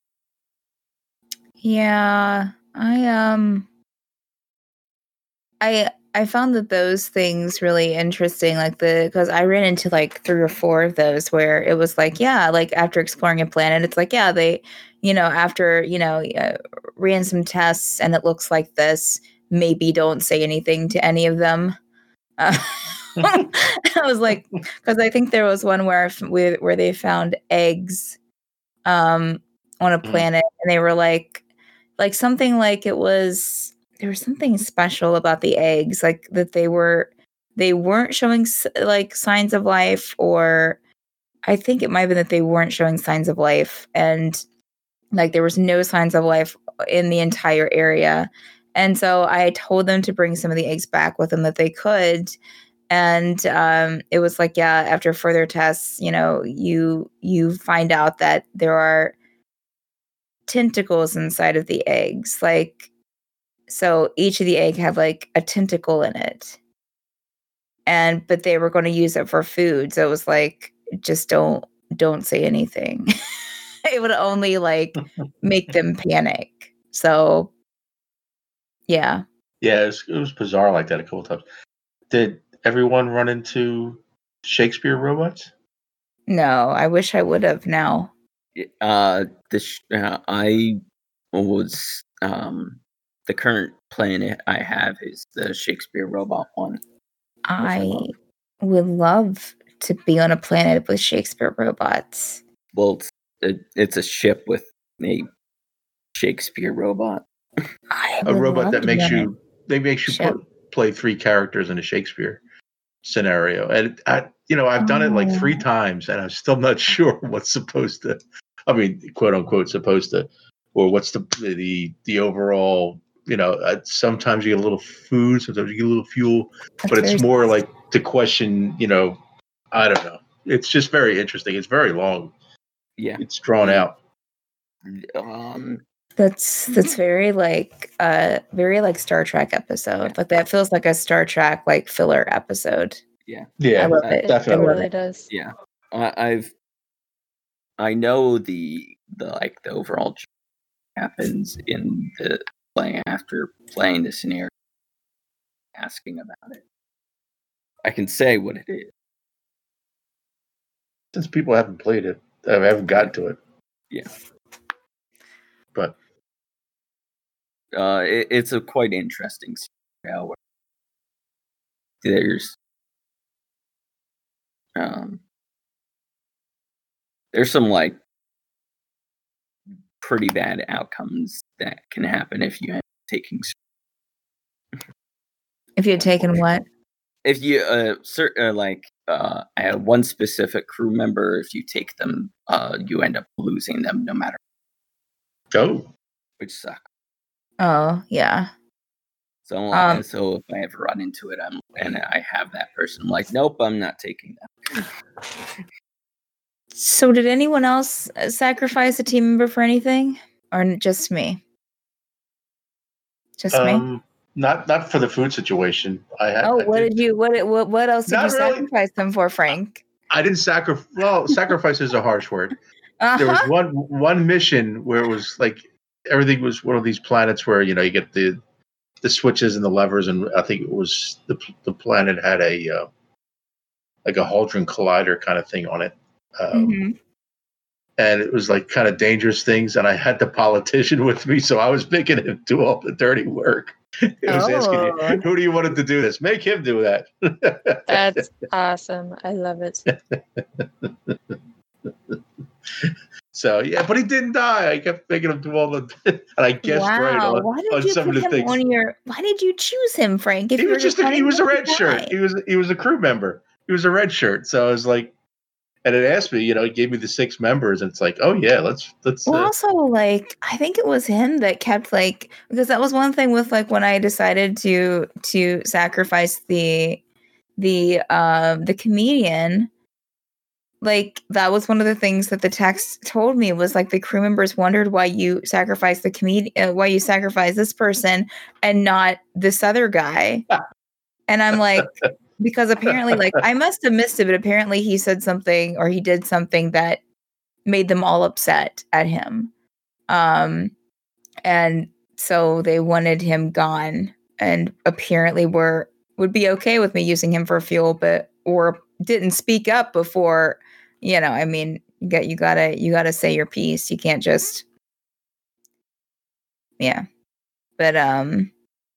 Yeah. I um I I found that those things really interesting, like the because I ran into like three or four of those where it was like, yeah, like after exploring a planet, it's like, yeah, they, you know, after you know uh, ran some tests and it looks like this. Maybe don't say anything to any of them. Uh, I was like, because I think there was one where I f- where where they found eggs, um, on a Mm. planet, and they were like, like something like it was there was something special about the eggs, like that they were they weren't showing s- like signs of life, or I think it might have been that they weren't showing signs of life, and like there was no signs of life in the entire area. And so I told them to bring some of the eggs back with them that they could. And um, it was like, yeah, after further tests, you know, you you find out that there are tentacles inside of the eggs. Like, so each of the egg had like a tentacle in it. And but they were going to use it for food. So it was like, just don't don't say anything. It would only like make them panic. So yeah. Yeah, it was, it was bizarre like that a couple times. Did everyone run into Shakespeare robots? No, I wish I would have now. Uh, the sh- uh, I was um the current planet I have is the Shakespeare robot one. which I I love. would love to be on a planet with Shakespeare robots. Well, it's, it, it's a ship with a Shakespeare robot. I A would robot love that to makes be on a you they makes you ship. put, play three characters in a Shakespeare scenario. And I, you know, I've done it like three Oh. times, and I'm still not sure what's supposed to. I mean, quote unquote, supposed to, or what's the the the overall. You know, uh, sometimes you get a little food, sometimes you get a little fuel, That's but it's very more like to question. You know, I don't know. It's just very interesting. It's very long. Yeah. It's drawn Yeah. out. Um, That's that's very like uh very like Star Trek episode. Like that feels like a Star Trek like filler episode. yeah. Yeah, I love Uh, it. It definitely. I love totally it. does. Yeah. I, I've I know the the like the overall ch- happens in the playing after playing the scenario, asking about it. I can say what it is. Since people haven't played it, I haven't gotten to it. Yeah. But Uh, it, it's a quite interesting scenario where there's um there's some like pretty bad outcomes that can happen if you end up taking If you had taken what? if you uh, cer- uh like uh I have one specific crew member. If you take them, uh you end up losing them no matter, oh, which sucks. Oh, yeah. So Um uh, so if I ever run into it, I'm and I have that person, I'm like, nope, I'm not taking them. so did anyone else uh, sacrifice a team member for anything? Or n- just me? Just me? um, not not for the food situation. I had. Oh, I what did. did you what what what else did Not you really. sacrifice them for, Frank? I didn't sacrifice. Well, sacrifice is a harsh word. There was Uh-huh. one one mission where it was like everything was one of these planets where you know you get the the switches and the levers, and I think it was the the planet had a uh, like a Hadron Collider kind of thing on it. Um, Mhm. and it was like kind of dangerous things. And I had the politician with me, so I was making him do all the dirty work. It was Oh. asking me, who do you want him to do this? Make him do that. That's awesome. I love it. So yeah, but he didn't die. I kept making him do all the, and I guessed wow. right on, why did on you some put of the him things. on your? Why did you choose him, Frank? If He you was were just a, he wanting was a him to red shirt. die? He was he was a crew member. He was a red shirt. So I was like, and it asked me, you know, it gave me the six members, and it's like, oh yeah, let's let's. Well, Uh, also, like, I think it was him that kept like because that was one thing with like when I decided to to sacrifice the the um the comedian. Like that was one of the things that the text told me was like the crew members wondered why you sacrificed the comedian, uh, why you sacrificed this person and not this other guy. And I'm like, because apparently, like, I must have missed it, but apparently he said something or he did something that made them all upset at him. Um, and so they wanted him gone and apparently were would be okay with me using him for fuel, but or didn't speak up before, you know, I mean, you got you gotta you gotta say your piece. You can't just yeah. But um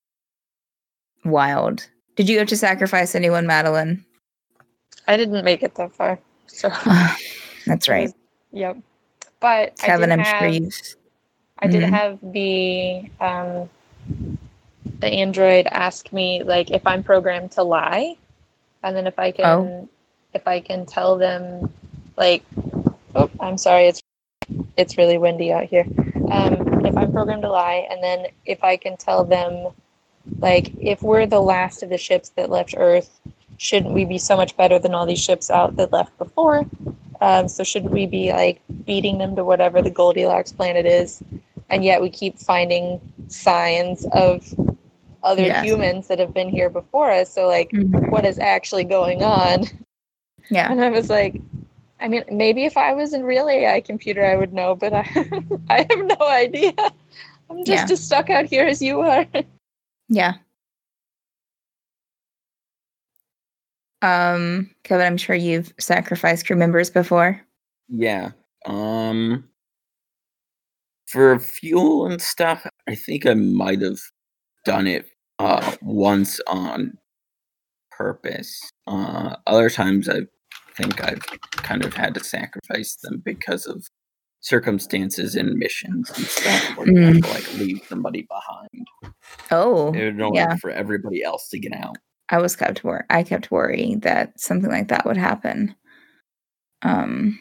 wild. Did you have to sacrifice anyone, Madeline? I didn't make it that far. So that's right. Was, yep. But Kevin, I did I'm have, sure you I did Mhm. have the um the android ask me like if I'm programmed to lie, and then if I can Oh. if I can tell them like oh I'm sorry it's it's really windy out here. Um, if I'm programmed to lie, and then if I can tell them like if we're the last of the ships that left Earth, shouldn't we be so much better than all these ships out that left before? Um, so shouldn't we be like beating them to whatever the Goldilocks planet is? And yet we keep finding signs of other Yes. humans that have been here before us. So like, Mhm. what is actually going on? Yeah. And I was like, I mean, maybe if I was in real A I computer, I would know, but I, I have no idea. I'm just Yeah. as stuck out here as you are. Yeah. Um, Kevin, I'm sure you've sacrificed crew members before. Yeah. Um for fuel and stuff, I think I might have done it uh once on purpose. Uh other times I think I've kind of had to sacrifice them because of circumstances and missions and stuff where you have Mm. to like leave somebody behind Oh, in order yeah. for everybody else to get out. I was kept wor- I kept worrying that something like that would happen. Um,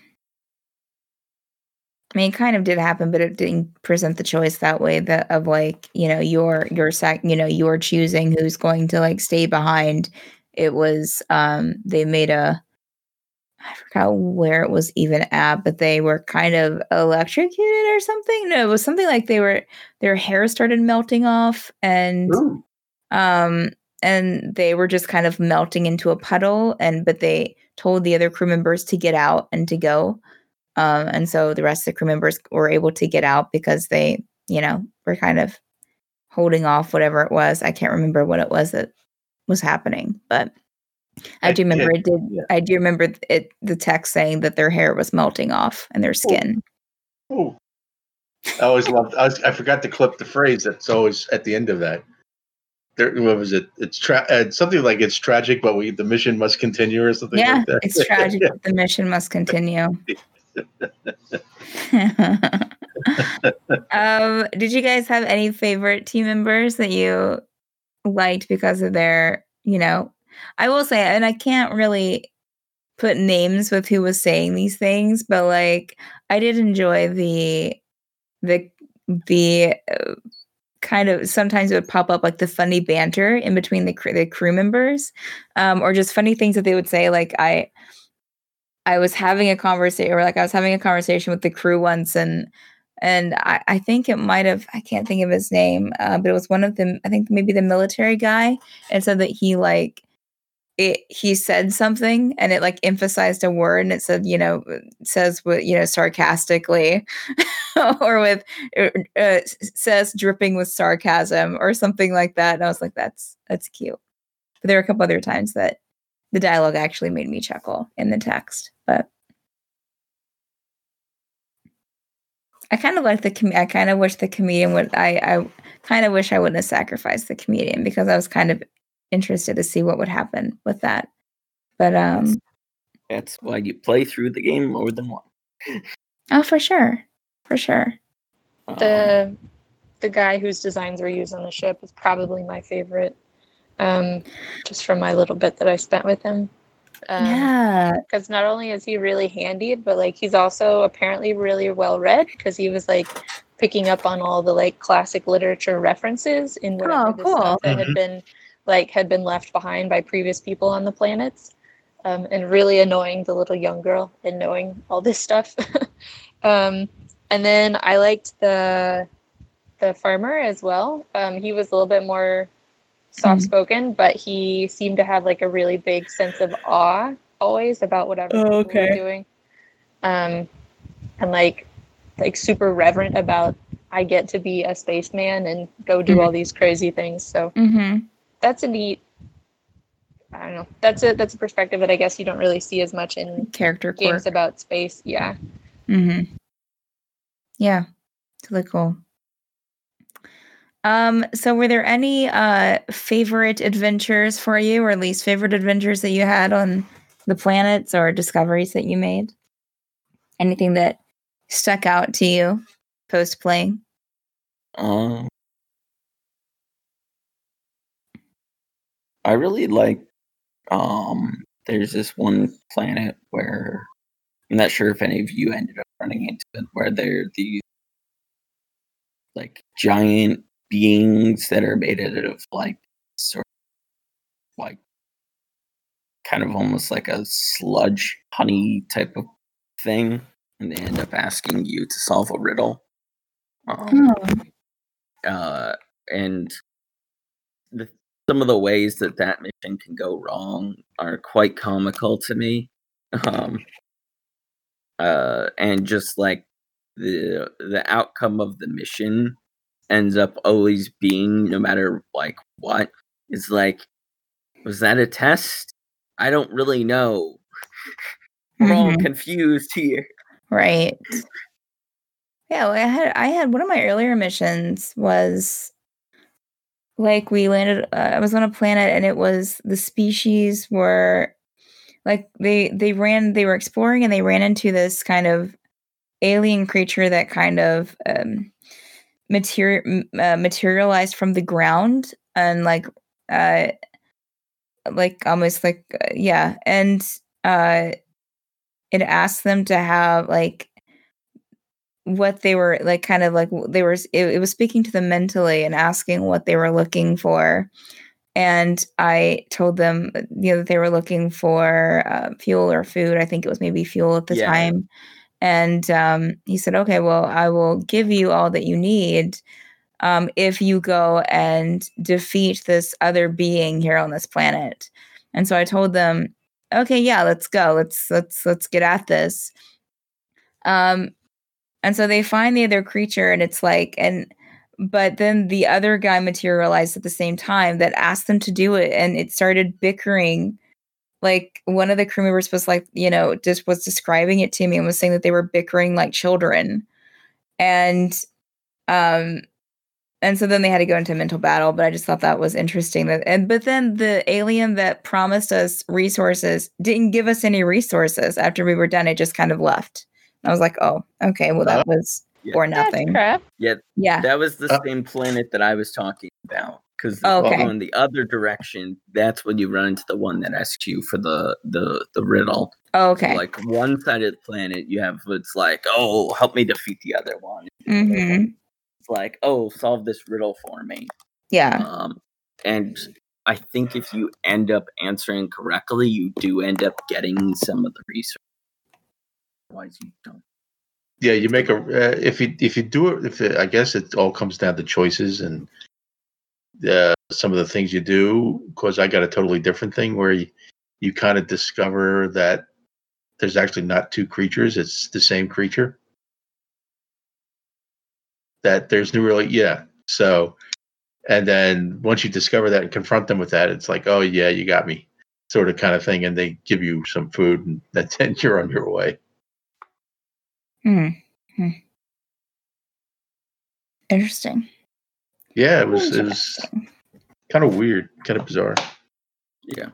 I mean, it kind of did happen, but it didn't present the choice that way. That of like, you know, you're you're sac- you know, you're choosing who's going to like stay behind. It was um, they made a I forgot where it was even at, but they were kind of electrocuted or something. No, it was something like they were their hair started melting off and Ooh. um and they were just kind of melting into a puddle and but they told the other crew members to get out and to go. Um and so the rest of the crew members were able to get out because they, you know, were kind of holding off whatever it was. I can't remember what it was that was happening, but I do It- remember it- it did. yeah. I do remember it. The text saying that their hair was melting off and their skin. Ooh. I always loved. I, was, I forgot to clip the phrase that's always at the end of that. There, what was it? It's tra- uh, something like it's tragic, but we the mission must continue, or something Yeah, like that. it's tragic. But the mission must continue. um, did you guys have any favorite team members that you liked because of their, you know? I will say, and I can't really put names with who was saying these things, but like I did enjoy the the the uh, kind of sometimes it would pop up like the funny banter in between the cr- the crew members, um, or just funny things that they would say. Like I I was having a conversation, or like I was having a conversation with the crew once, and and I, I think it might have I can't think of his name, uh, but it was one of them. I think maybe the military guy, and said that he like. It, he said something and it like emphasized a word and it said, you know, says with, you know, sarcastically or with, uh, says dripping with sarcasm or something like that. And I was like, that's, that's cute. But there were a couple other times that the dialogue actually made me chuckle in the text, but I kind of like the com- I kind of wish the comedian would. I I kind of wish I wouldn't have sacrificed the comedian because I was kind of interested to see what would happen with that. But um, That's, that's why you play through the game more than one. Oh, for sure, for sure. The um, the guy whose designs were used on the ship is probably my favorite. Um, just from my little bit that I spent with him. Um, yeah, because not only is he really handy, but like he's also apparently really well read because he was like picking up on all the like classic literature references in whatever Oh, the cool. stuff that Mhm. had been like had been left behind by previous people on the planets, um, and really annoying the little young girl and knowing all this stuff. um, and then I liked the the farmer as well. Um, he was a little bit more soft spoken, but he seemed to have like a really big sense of awe always about whatever Oh, people were okay. doing. Um, and like like super reverent about I get to be a spaceman and go do Mhm. all these crazy things. So Mm-hmm. that's a neat I don't know. That's a that's a perspective that I guess you don't really see as much in Character games quirk. about space. Yeah. Mm-hmm. Yeah, it's really cool. Um, so were there any uh favorite adventures for you, or at least favorite adventures that you had on the planets or discoveries that you made? Anything that stuck out to you post playing? Um, I really like. Um, there's this one planet where I'm not sure if any of you ended up running into it, where there are these like giant beings that are made out of like sort of like kind of almost like a sludge honey type of thing, and they end up asking you to solve a riddle. Um, Oh. uh, and the, some of the ways that that mission can go wrong are quite comical to me. Um, uh, and just like the the outcome of the mission ends up always being, no matter like what, is like, was that a test? I don't really know. We're all Mhm. confused here. Right. Yeah, well, I had I had one of my earlier missions was like we landed. Uh, I was on a planet, and it was the species were like they they ran they were exploring, and they ran into this kind of alien creature that kind of um, material uh, materialized from the ground and like uh like almost like uh, yeah, and uh it asked them to have like what they were like kind of like they were it, it was speaking to them mentally and asking what they were looking for. And I told them, you know, that they were looking for uh, fuel or food. I think it was maybe fuel at the Yeah. time. And um, he said, okay, well, I will give you all that you need um, if you go and defeat this other being here on this planet. And so I told them, okay, yeah, let's go. Let's let's let's get at this. Um, and so they find the other creature, and it's like, and but then the other guy materialized at the same time that asked them to do it, and it started bickering. Like one of the crew members was like, you know, just was describing it to me and was saying that they were bickering like children. And um and so then they had to go into mental battle, but I just thought that was interesting that and but then the alien that promised us resources didn't give us any resources after we were done. It just kind of left. I was like, oh, okay, well Uh, that was Yeah. for That's nothing. crap. Yeah, Yeah. that was the Uh, same planet that I was talking about. Because Oh, okay. going the other direction, that's when you run into the one that asks you for the the the riddle. Oh, So, okay. like one side of the planet, you have it's like, oh, help me defeat the other one. Mm-hmm. It's like, oh, solve this riddle for me. Yeah. Um, and I think if you end up answering correctly, you do end up getting some of the research. Otherwise, you don't. Yeah, you make a uh, if you if you do it if it, I guess it all comes down to choices and uh, some of the things you do. Because I got a totally different thing where you, you kind of discover that there's actually not two creatures; it's the same creature. That there's no really yeah. So and then once you discover that and confront them with that, it's like, oh yeah, you got me, sort of kind of thing, and they give you some food, and that's and you're on your way. Mm-hmm. Interesting. Yeah, it was it was kind of weird, kind of bizarre. Yeah.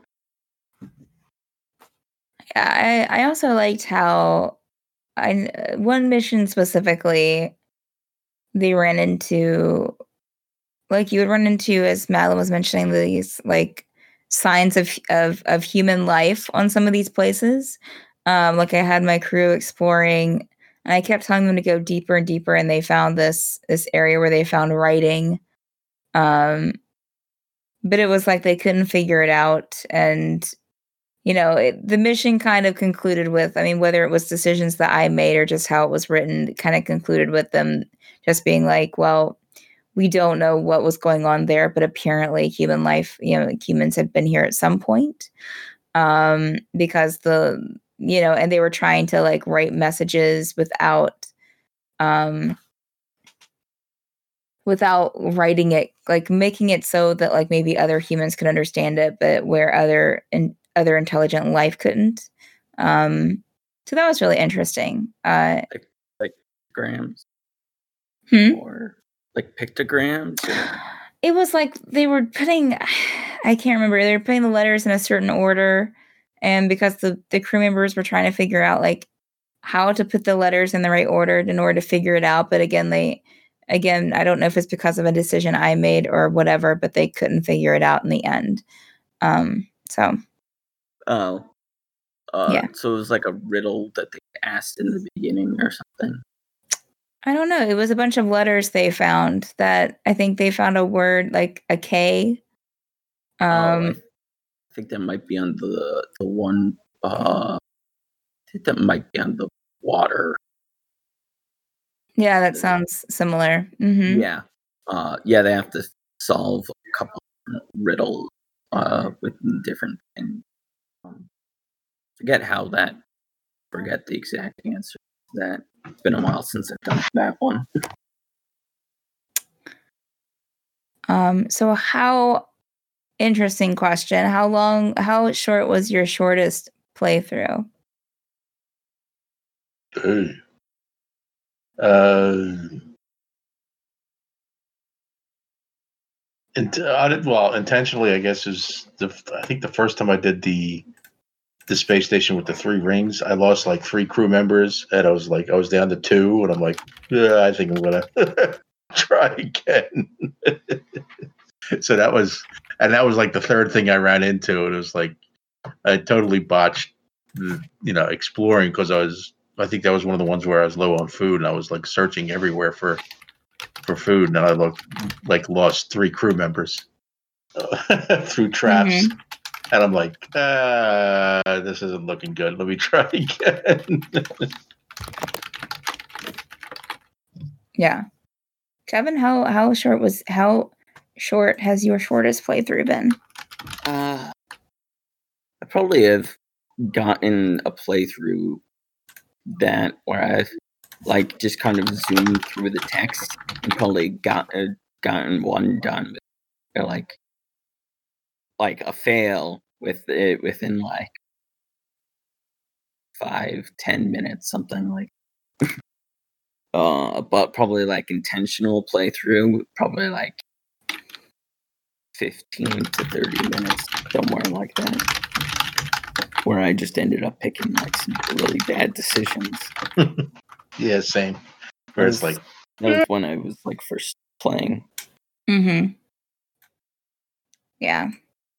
Yeah, I, I also liked how I one mission specifically they ran into, like you would run into, as Madeline was mentioning, these like signs of of of human life on some of these places. Um, like I had my crew exploring, and I kept telling them to go deeper and deeper, and they found this this area where they found writing. Um, but it was like they couldn't figure it out, and you know, it, the mission kind of concluded with, I mean, whether it was decisions that I made or just how it was written, it kind of concluded with them just being like, well, we don't know what was going on there, but apparently human life, you know, humans had been here at some point. Um, because the, you know, and they were trying to like write messages without, um, without writing it, like making it so that like maybe other humans could understand it, but where other and other intelligent life couldn't. Um, so that was really interesting. Uh, like, like grams hmm? or like pictograms. Or... It was like they were putting, I can't remember. They were putting the letters in a certain order, and because the the crew members were trying to figure out like how to put the letters in the right order in order to figure it out. But again, they, again, I don't know if it's because of a decision I made or whatever, but they couldn't figure it out in the end. Um, so. Oh, uh, yeah. So it was like a riddle that they asked in the beginning or something. I don't know. It was a bunch of letters they found that I think they found a word like a K. Um, oh, I, th- I think that might be on the the one. Uh, I think that might be on the water. Yeah, that sounds similar. Mm-hmm. Yeah, uh, yeah. They have to solve a couple of riddles uh, with different things. Um, forget how that. Forget the exact answer. That it's been a while since I've done that one. Um. So how? Interesting question. How long? How short was your shortest playthrough? Hey. Uh. And I did, well, intentionally, I guess is the. I think the first time I did the the space station with the three rings, I lost like three crew members, and I was like, I was down to two, and I'm like, yeah, I think I'm gonna try again. So that was, and that was like the third thing I ran into. It was like I totally botched, the, you know, exploring because I was. I think that was one of the ones where I was low on food, and I was like searching everywhere for for food, and I looked like lost three crew members uh, through traps. Mm-hmm. And I'm like, uh, this isn't looking good. Let me try again. Yeah. Kevin, how how short was how short has your shortest playthrough been? Uh, I probably have gotten a playthrough that where I've like just kind of zoomed through the text and probably got uh, gotten one done with or like like a fail with it within like five ten minutes, something like. uh, but probably like intentional playthrough, probably like fifteen to thirty minutes, somewhere like that, where I just ended up picking like some really bad decisions. Yeah, same. Where it's like that was when I was like first playing. Mm-hmm. Yeah.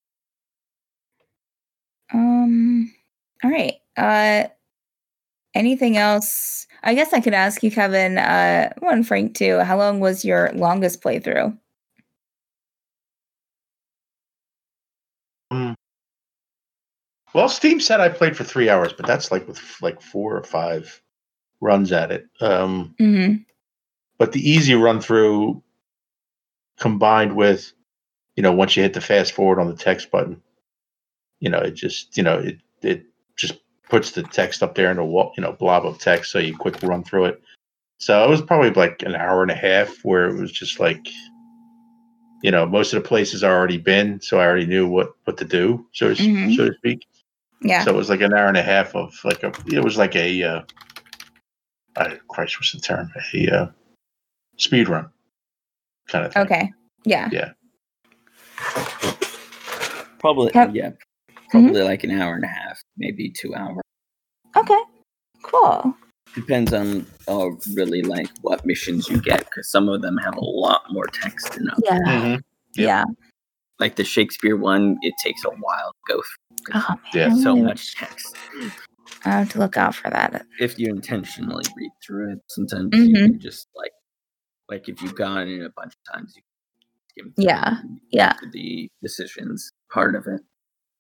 Um. All right. Uh. Anything else? I guess I could ask you, Kevin. Uh. One, Frank too. How long was your longest playthrough? Um, well, Steam said I played for three hours, but that's like with like four or five runs at it. Um. Mm-hmm. But the easy run through, combined with, you know, once you hit the fast forward on the text button, you know, it just, you know, it it just puts the text up there in a, you know, blob of text, so you quick run through it. So it was probably like an hour and a half where it was just like, you know, most of the places I already been, so I already knew what, what to do, so to, mm-hmm. so to speak. Yeah. So it was like an hour and a half of like a, it was like a, uh, I, Christ, what's the term? A uh, speed run. kind of thing. Okay. Yeah. Yeah. Probably, Have- yeah. Probably like an hour and a half, maybe two hours. Okay. Cool. Depends on uh, really like what missions you get, because some of them have a lot more text than others. Yeah. Mm-hmm. Yep. Yeah. Like the Shakespeare one, it takes a while to go through. Oh, man, Yeah. I So really much text. I have to look out for that. If you intentionally read through it, sometimes Mhm. you can just like, like if you've gone in a bunch of times, you can skim through Yeah. and Yeah. get to the decisions part of it.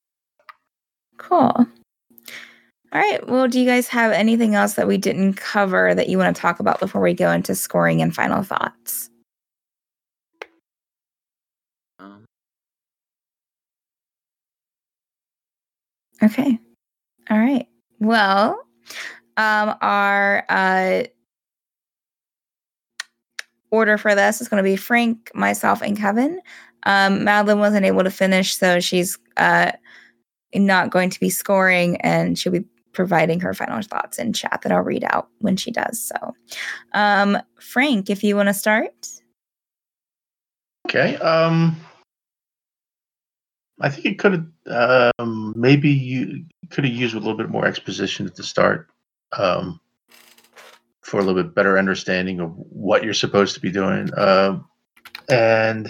Cool. All right. Well, do you guys have anything else that we didn't cover that you want to talk about before we go into scoring and final thoughts? Um, Okay. All right. Well, um, our uh, order for this is going to be Frank, myself, and Kevin. Um, Madeline wasn't able to finish, so she's uh, not going to be scoring, and she'll be providing her final thoughts in chat that I'll read out when she does. So, um, Frank, if you want to start. Okay. Um, I think it could have um, maybe you could have used a little bit more exposition at the start um, for a little bit better understanding of what you're supposed to be doing. Um, and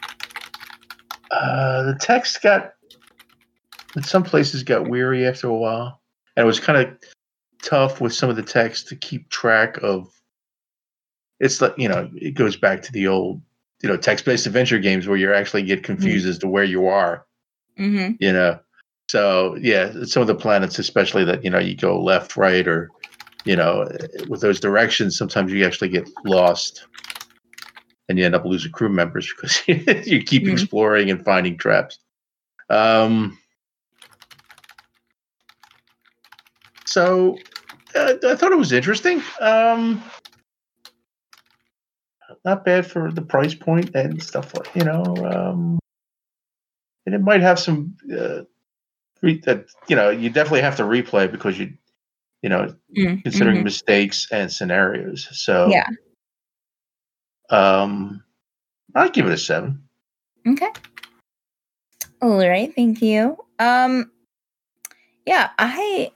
uh, the text got, in some places, got weary after a while, and it was kind of tough with some of the text to keep track of. It's like, you know, it goes back to the old, you know, text-based adventure games where you actually get confused mm-hmm. as to where you are. Mm-hmm. You know, so yeah, some of the planets, especially that, you know, you go left, right, or, you know, with those directions, sometimes you actually get lost and you end up losing crew members because you keep mm-hmm. exploring and finding traps. Um, so uh, I thought it was interesting. Um, not bad for the price point and stuff like, you know, um, and it might have some uh, re- that, you know, you definitely have to replay because you, you know, mm-hmm. considering mistakes and scenarios. So, yeah. Um, I'd give it a seven. Okay. All right. Thank you. Um, yeah, I,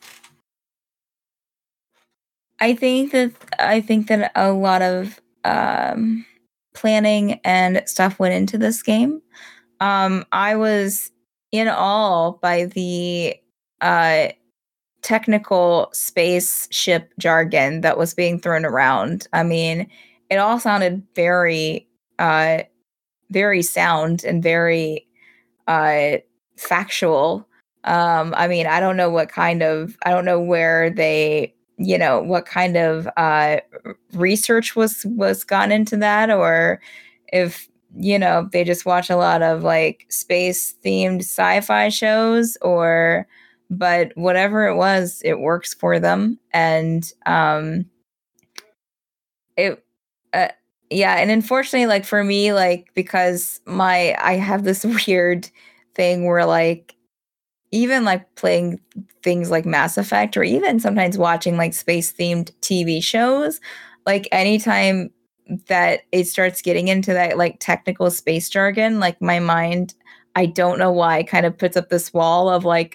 I think that, I think that a lot of, um, planning and stuff went into this game. Um, I was in awe by the, uh, technical spaceship jargon that was being thrown around. I mean, it all sounded very, uh, very sound and very, uh, factual. Um, I mean, I don't know what kind of, I don't know where they, you know, what kind of uh, research was was gone into that, or if, you know, they just watch a lot of like space themed sci-fi shows, or, but whatever it was, it works for them. And um, it, uh, yeah. And unfortunately, like for me, like, because my, I have this weird thing where like, even like playing things like Mass Effect, or even sometimes watching like space themed T V shows, like anytime that it starts getting into that like technical space jargon, like my mind, I don't know why, kind of puts up this wall of like,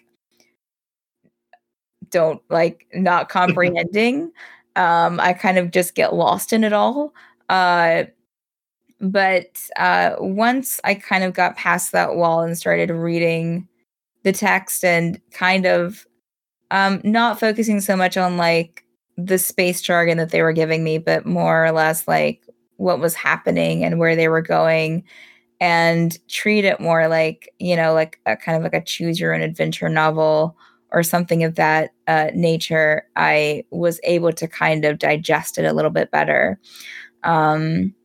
don't like not comprehending. um, I kind of just get lost in it all. Uh, but uh, once I kind of got past that wall and started reading the text and kind of um, not focusing so much on like the space jargon that they were giving me, but more or less like what was happening and where they were going, and treat it more like, you know, like a kind of like a choose your own adventure novel or something of that uh, nature, I was able to kind of digest it a little bit better. Um,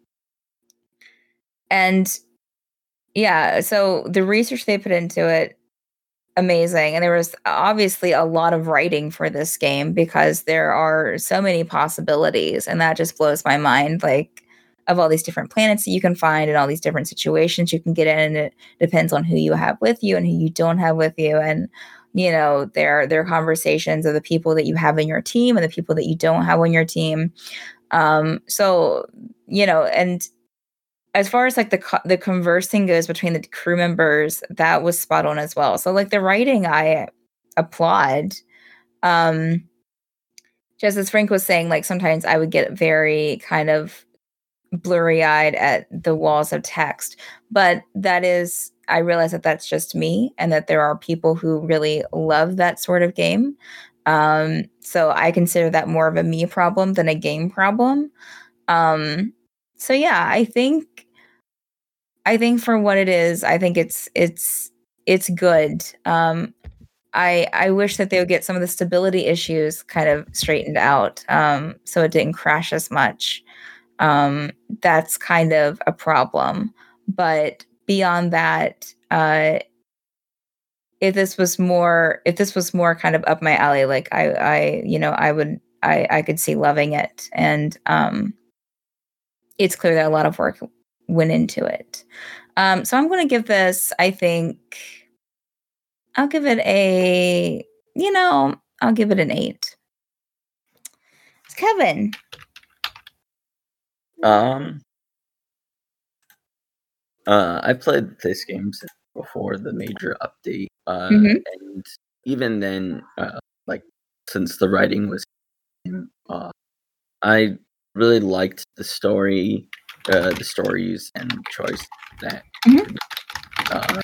and yeah, so the research they put into it, amazing. And there was obviously a lot of writing for this game because there are so many possibilities, and that just blows my mind, like of all these different planets that you can find and all these different situations you can get in, and it depends on who you have with you and who you don't have with you. And you know, there there are conversations of the people that you have in your team and the people that you don't have on your team. Um so, you know, and as far as like the co- the conversing goes between the crew members, that was spot on as well. So like the writing, I applaud. Um, just as Frank was saying, like sometimes I would get very kind of blurry eyed at the walls of text, but that is, I realize that that's just me, and that there are people who really love that sort of game. Um, so I consider that more of a me problem than a game problem. Um, so yeah, I think, I think for what it is, I think it's, it's, it's good. Um, I, I wish that they would get some of the stability issues kind of straightened out. Um, so it didn't crash as much. Um, that's kind of a problem. But beyond that, uh, if this was more, if this was more kind of up my alley, like I, I, you know, I would, I, I could see loving it. And um, it's clear that a lot of work went into it. Um, so I'm going to give this, I think, I'll give it a, you know, I'll give it an eight. Kevin. Um, uh, I played this game before the major update, uh, mm-hmm. and even then, uh, like since the writing was, uh, I really liked the story, uh, the stories and choice that mm-hmm. uh,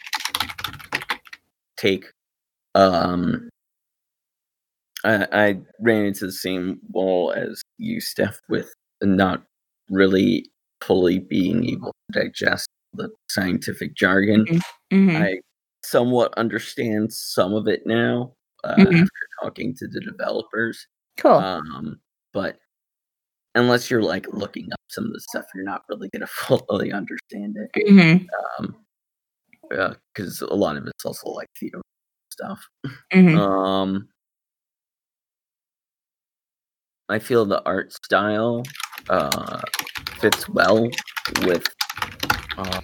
take. Um, I, I ran into the same wall as you, Steph, with not really fully being able to digest the scientific jargon. Mm-hmm. I somewhat understand some of it now uh, mm-hmm. after talking to the developers. Cool. Um, but unless you're like looking up some of the stuff, you're not really going to fully understand it. Mm-hmm. Um, because uh, a lot of it's also like theater stuff. Mm-hmm. Um, I feel the art style uh, fits well with uh,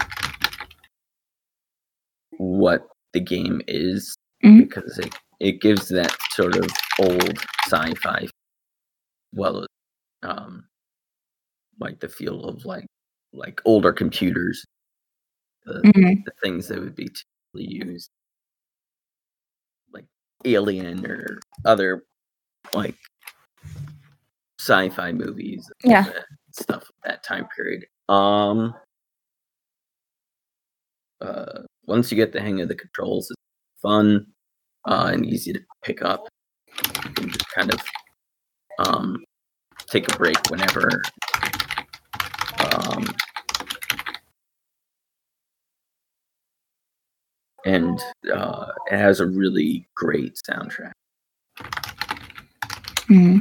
what the game is, mm-hmm. because it, it gives that sort of old sci-fi, well, um, like the feel of like like older computers, the, mm-hmm. the things that would be typically used, like Alien or other like sci-fi movies, yeah, stuff of that time period. Um, uh, once you get the hang of the controls, it's fun uh, and easy to pick up. You can just kind of um, take a break whenever. Um, and uh, it has a really great soundtrack. Mm-hmm.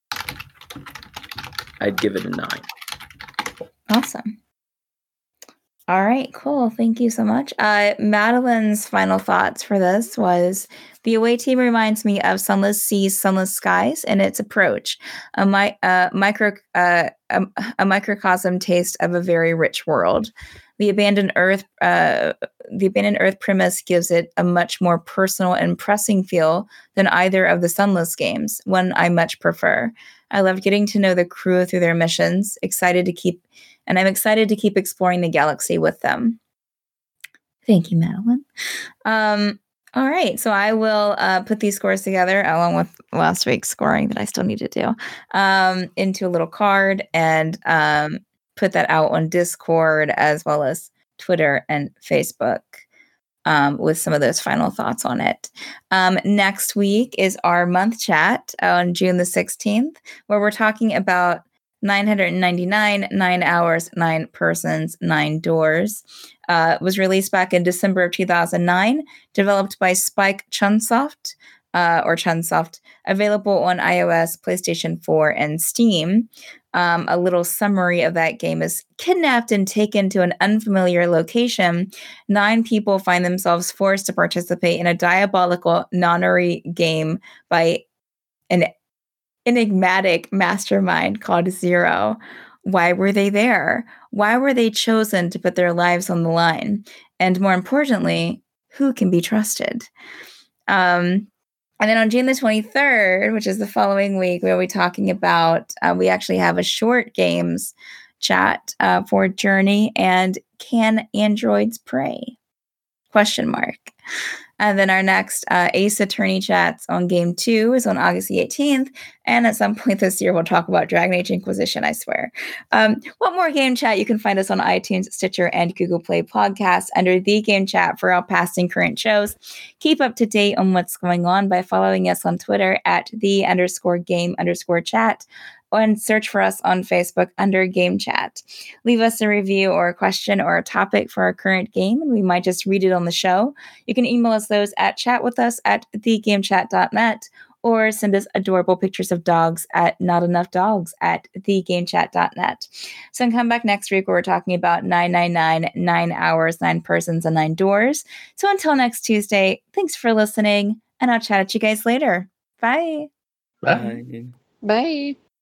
I'd give it a nine. Awesome. All right, cool. Thank you so much. Uh, Madeline's final thoughts for this was, the away team reminds me of Sunless Seas, Sunless Skies in its approach, a, mi- uh, micro, uh, a, a microcosm taste of a very rich world. The abandoned Earth, uh, the abandoned Earth premise gives it a much more personal and pressing feel than either of the Sunless games, one I much prefer. I loved getting to know the crew through their missions. Excited to keep, and I'm excited to keep exploring the galaxy with them. Thank you, Madeline. Um, all right, so I will uh, put these scores together along with last week's scoring that I still need to do um, into a little card and um, put that out on Discord as well as Twitter and Facebook. Um, with some of those final thoughts on it. Um, next week is our month chat on June the sixteenth, where we're talking about nine hundred ninety-nine, nine hours, nine persons, nine doors. Uh, it was released back in December of two thousand nine, developed by Spike Chunsoft, uh, or Chunsoft, available on iOS, PlayStation four, and Steam. Um, a little summary of that game is: kidnapped and taken to an unfamiliar location, nine people find themselves forced to participate in a diabolical nonary game by an enigmatic mastermind called Zero. Why were they there? Why were they chosen to put their lives on the line? And more importantly, who can be trusted? Um, And then on June the twenty-third, which is the following week, we'll be talking about, uh, we actually have a short games chat uh, for Journey and Can Androids Pray? Question mark. And then our next uh, Ace Attorney chats on game two is on August the eighteenth. And at some point this year, we'll talk about Dragon Age Inquisition, I swear. Um, one more game chat. You can find us on iTunes, Stitcher, and Google Play Podcasts under The Game Chat for all past and current shows. Keep up to date on what's going on by following us on Twitter at the underscore game underscore chat. And search for us on Facebook under Game Chat. Leave us a review or a question or a topic for our current game, and we might just read it on the show. You can email us those at chatwithus at the game chat dot net or send us adorable pictures of dogs at notenoughdogs at the game chat dot net. So come back next week where we're talking about nine nine nine, nine hours, nine persons, and nine doors. So until next Tuesday, thanks for listening, and I'll chat at you guys later. Bye. Bye. Bye.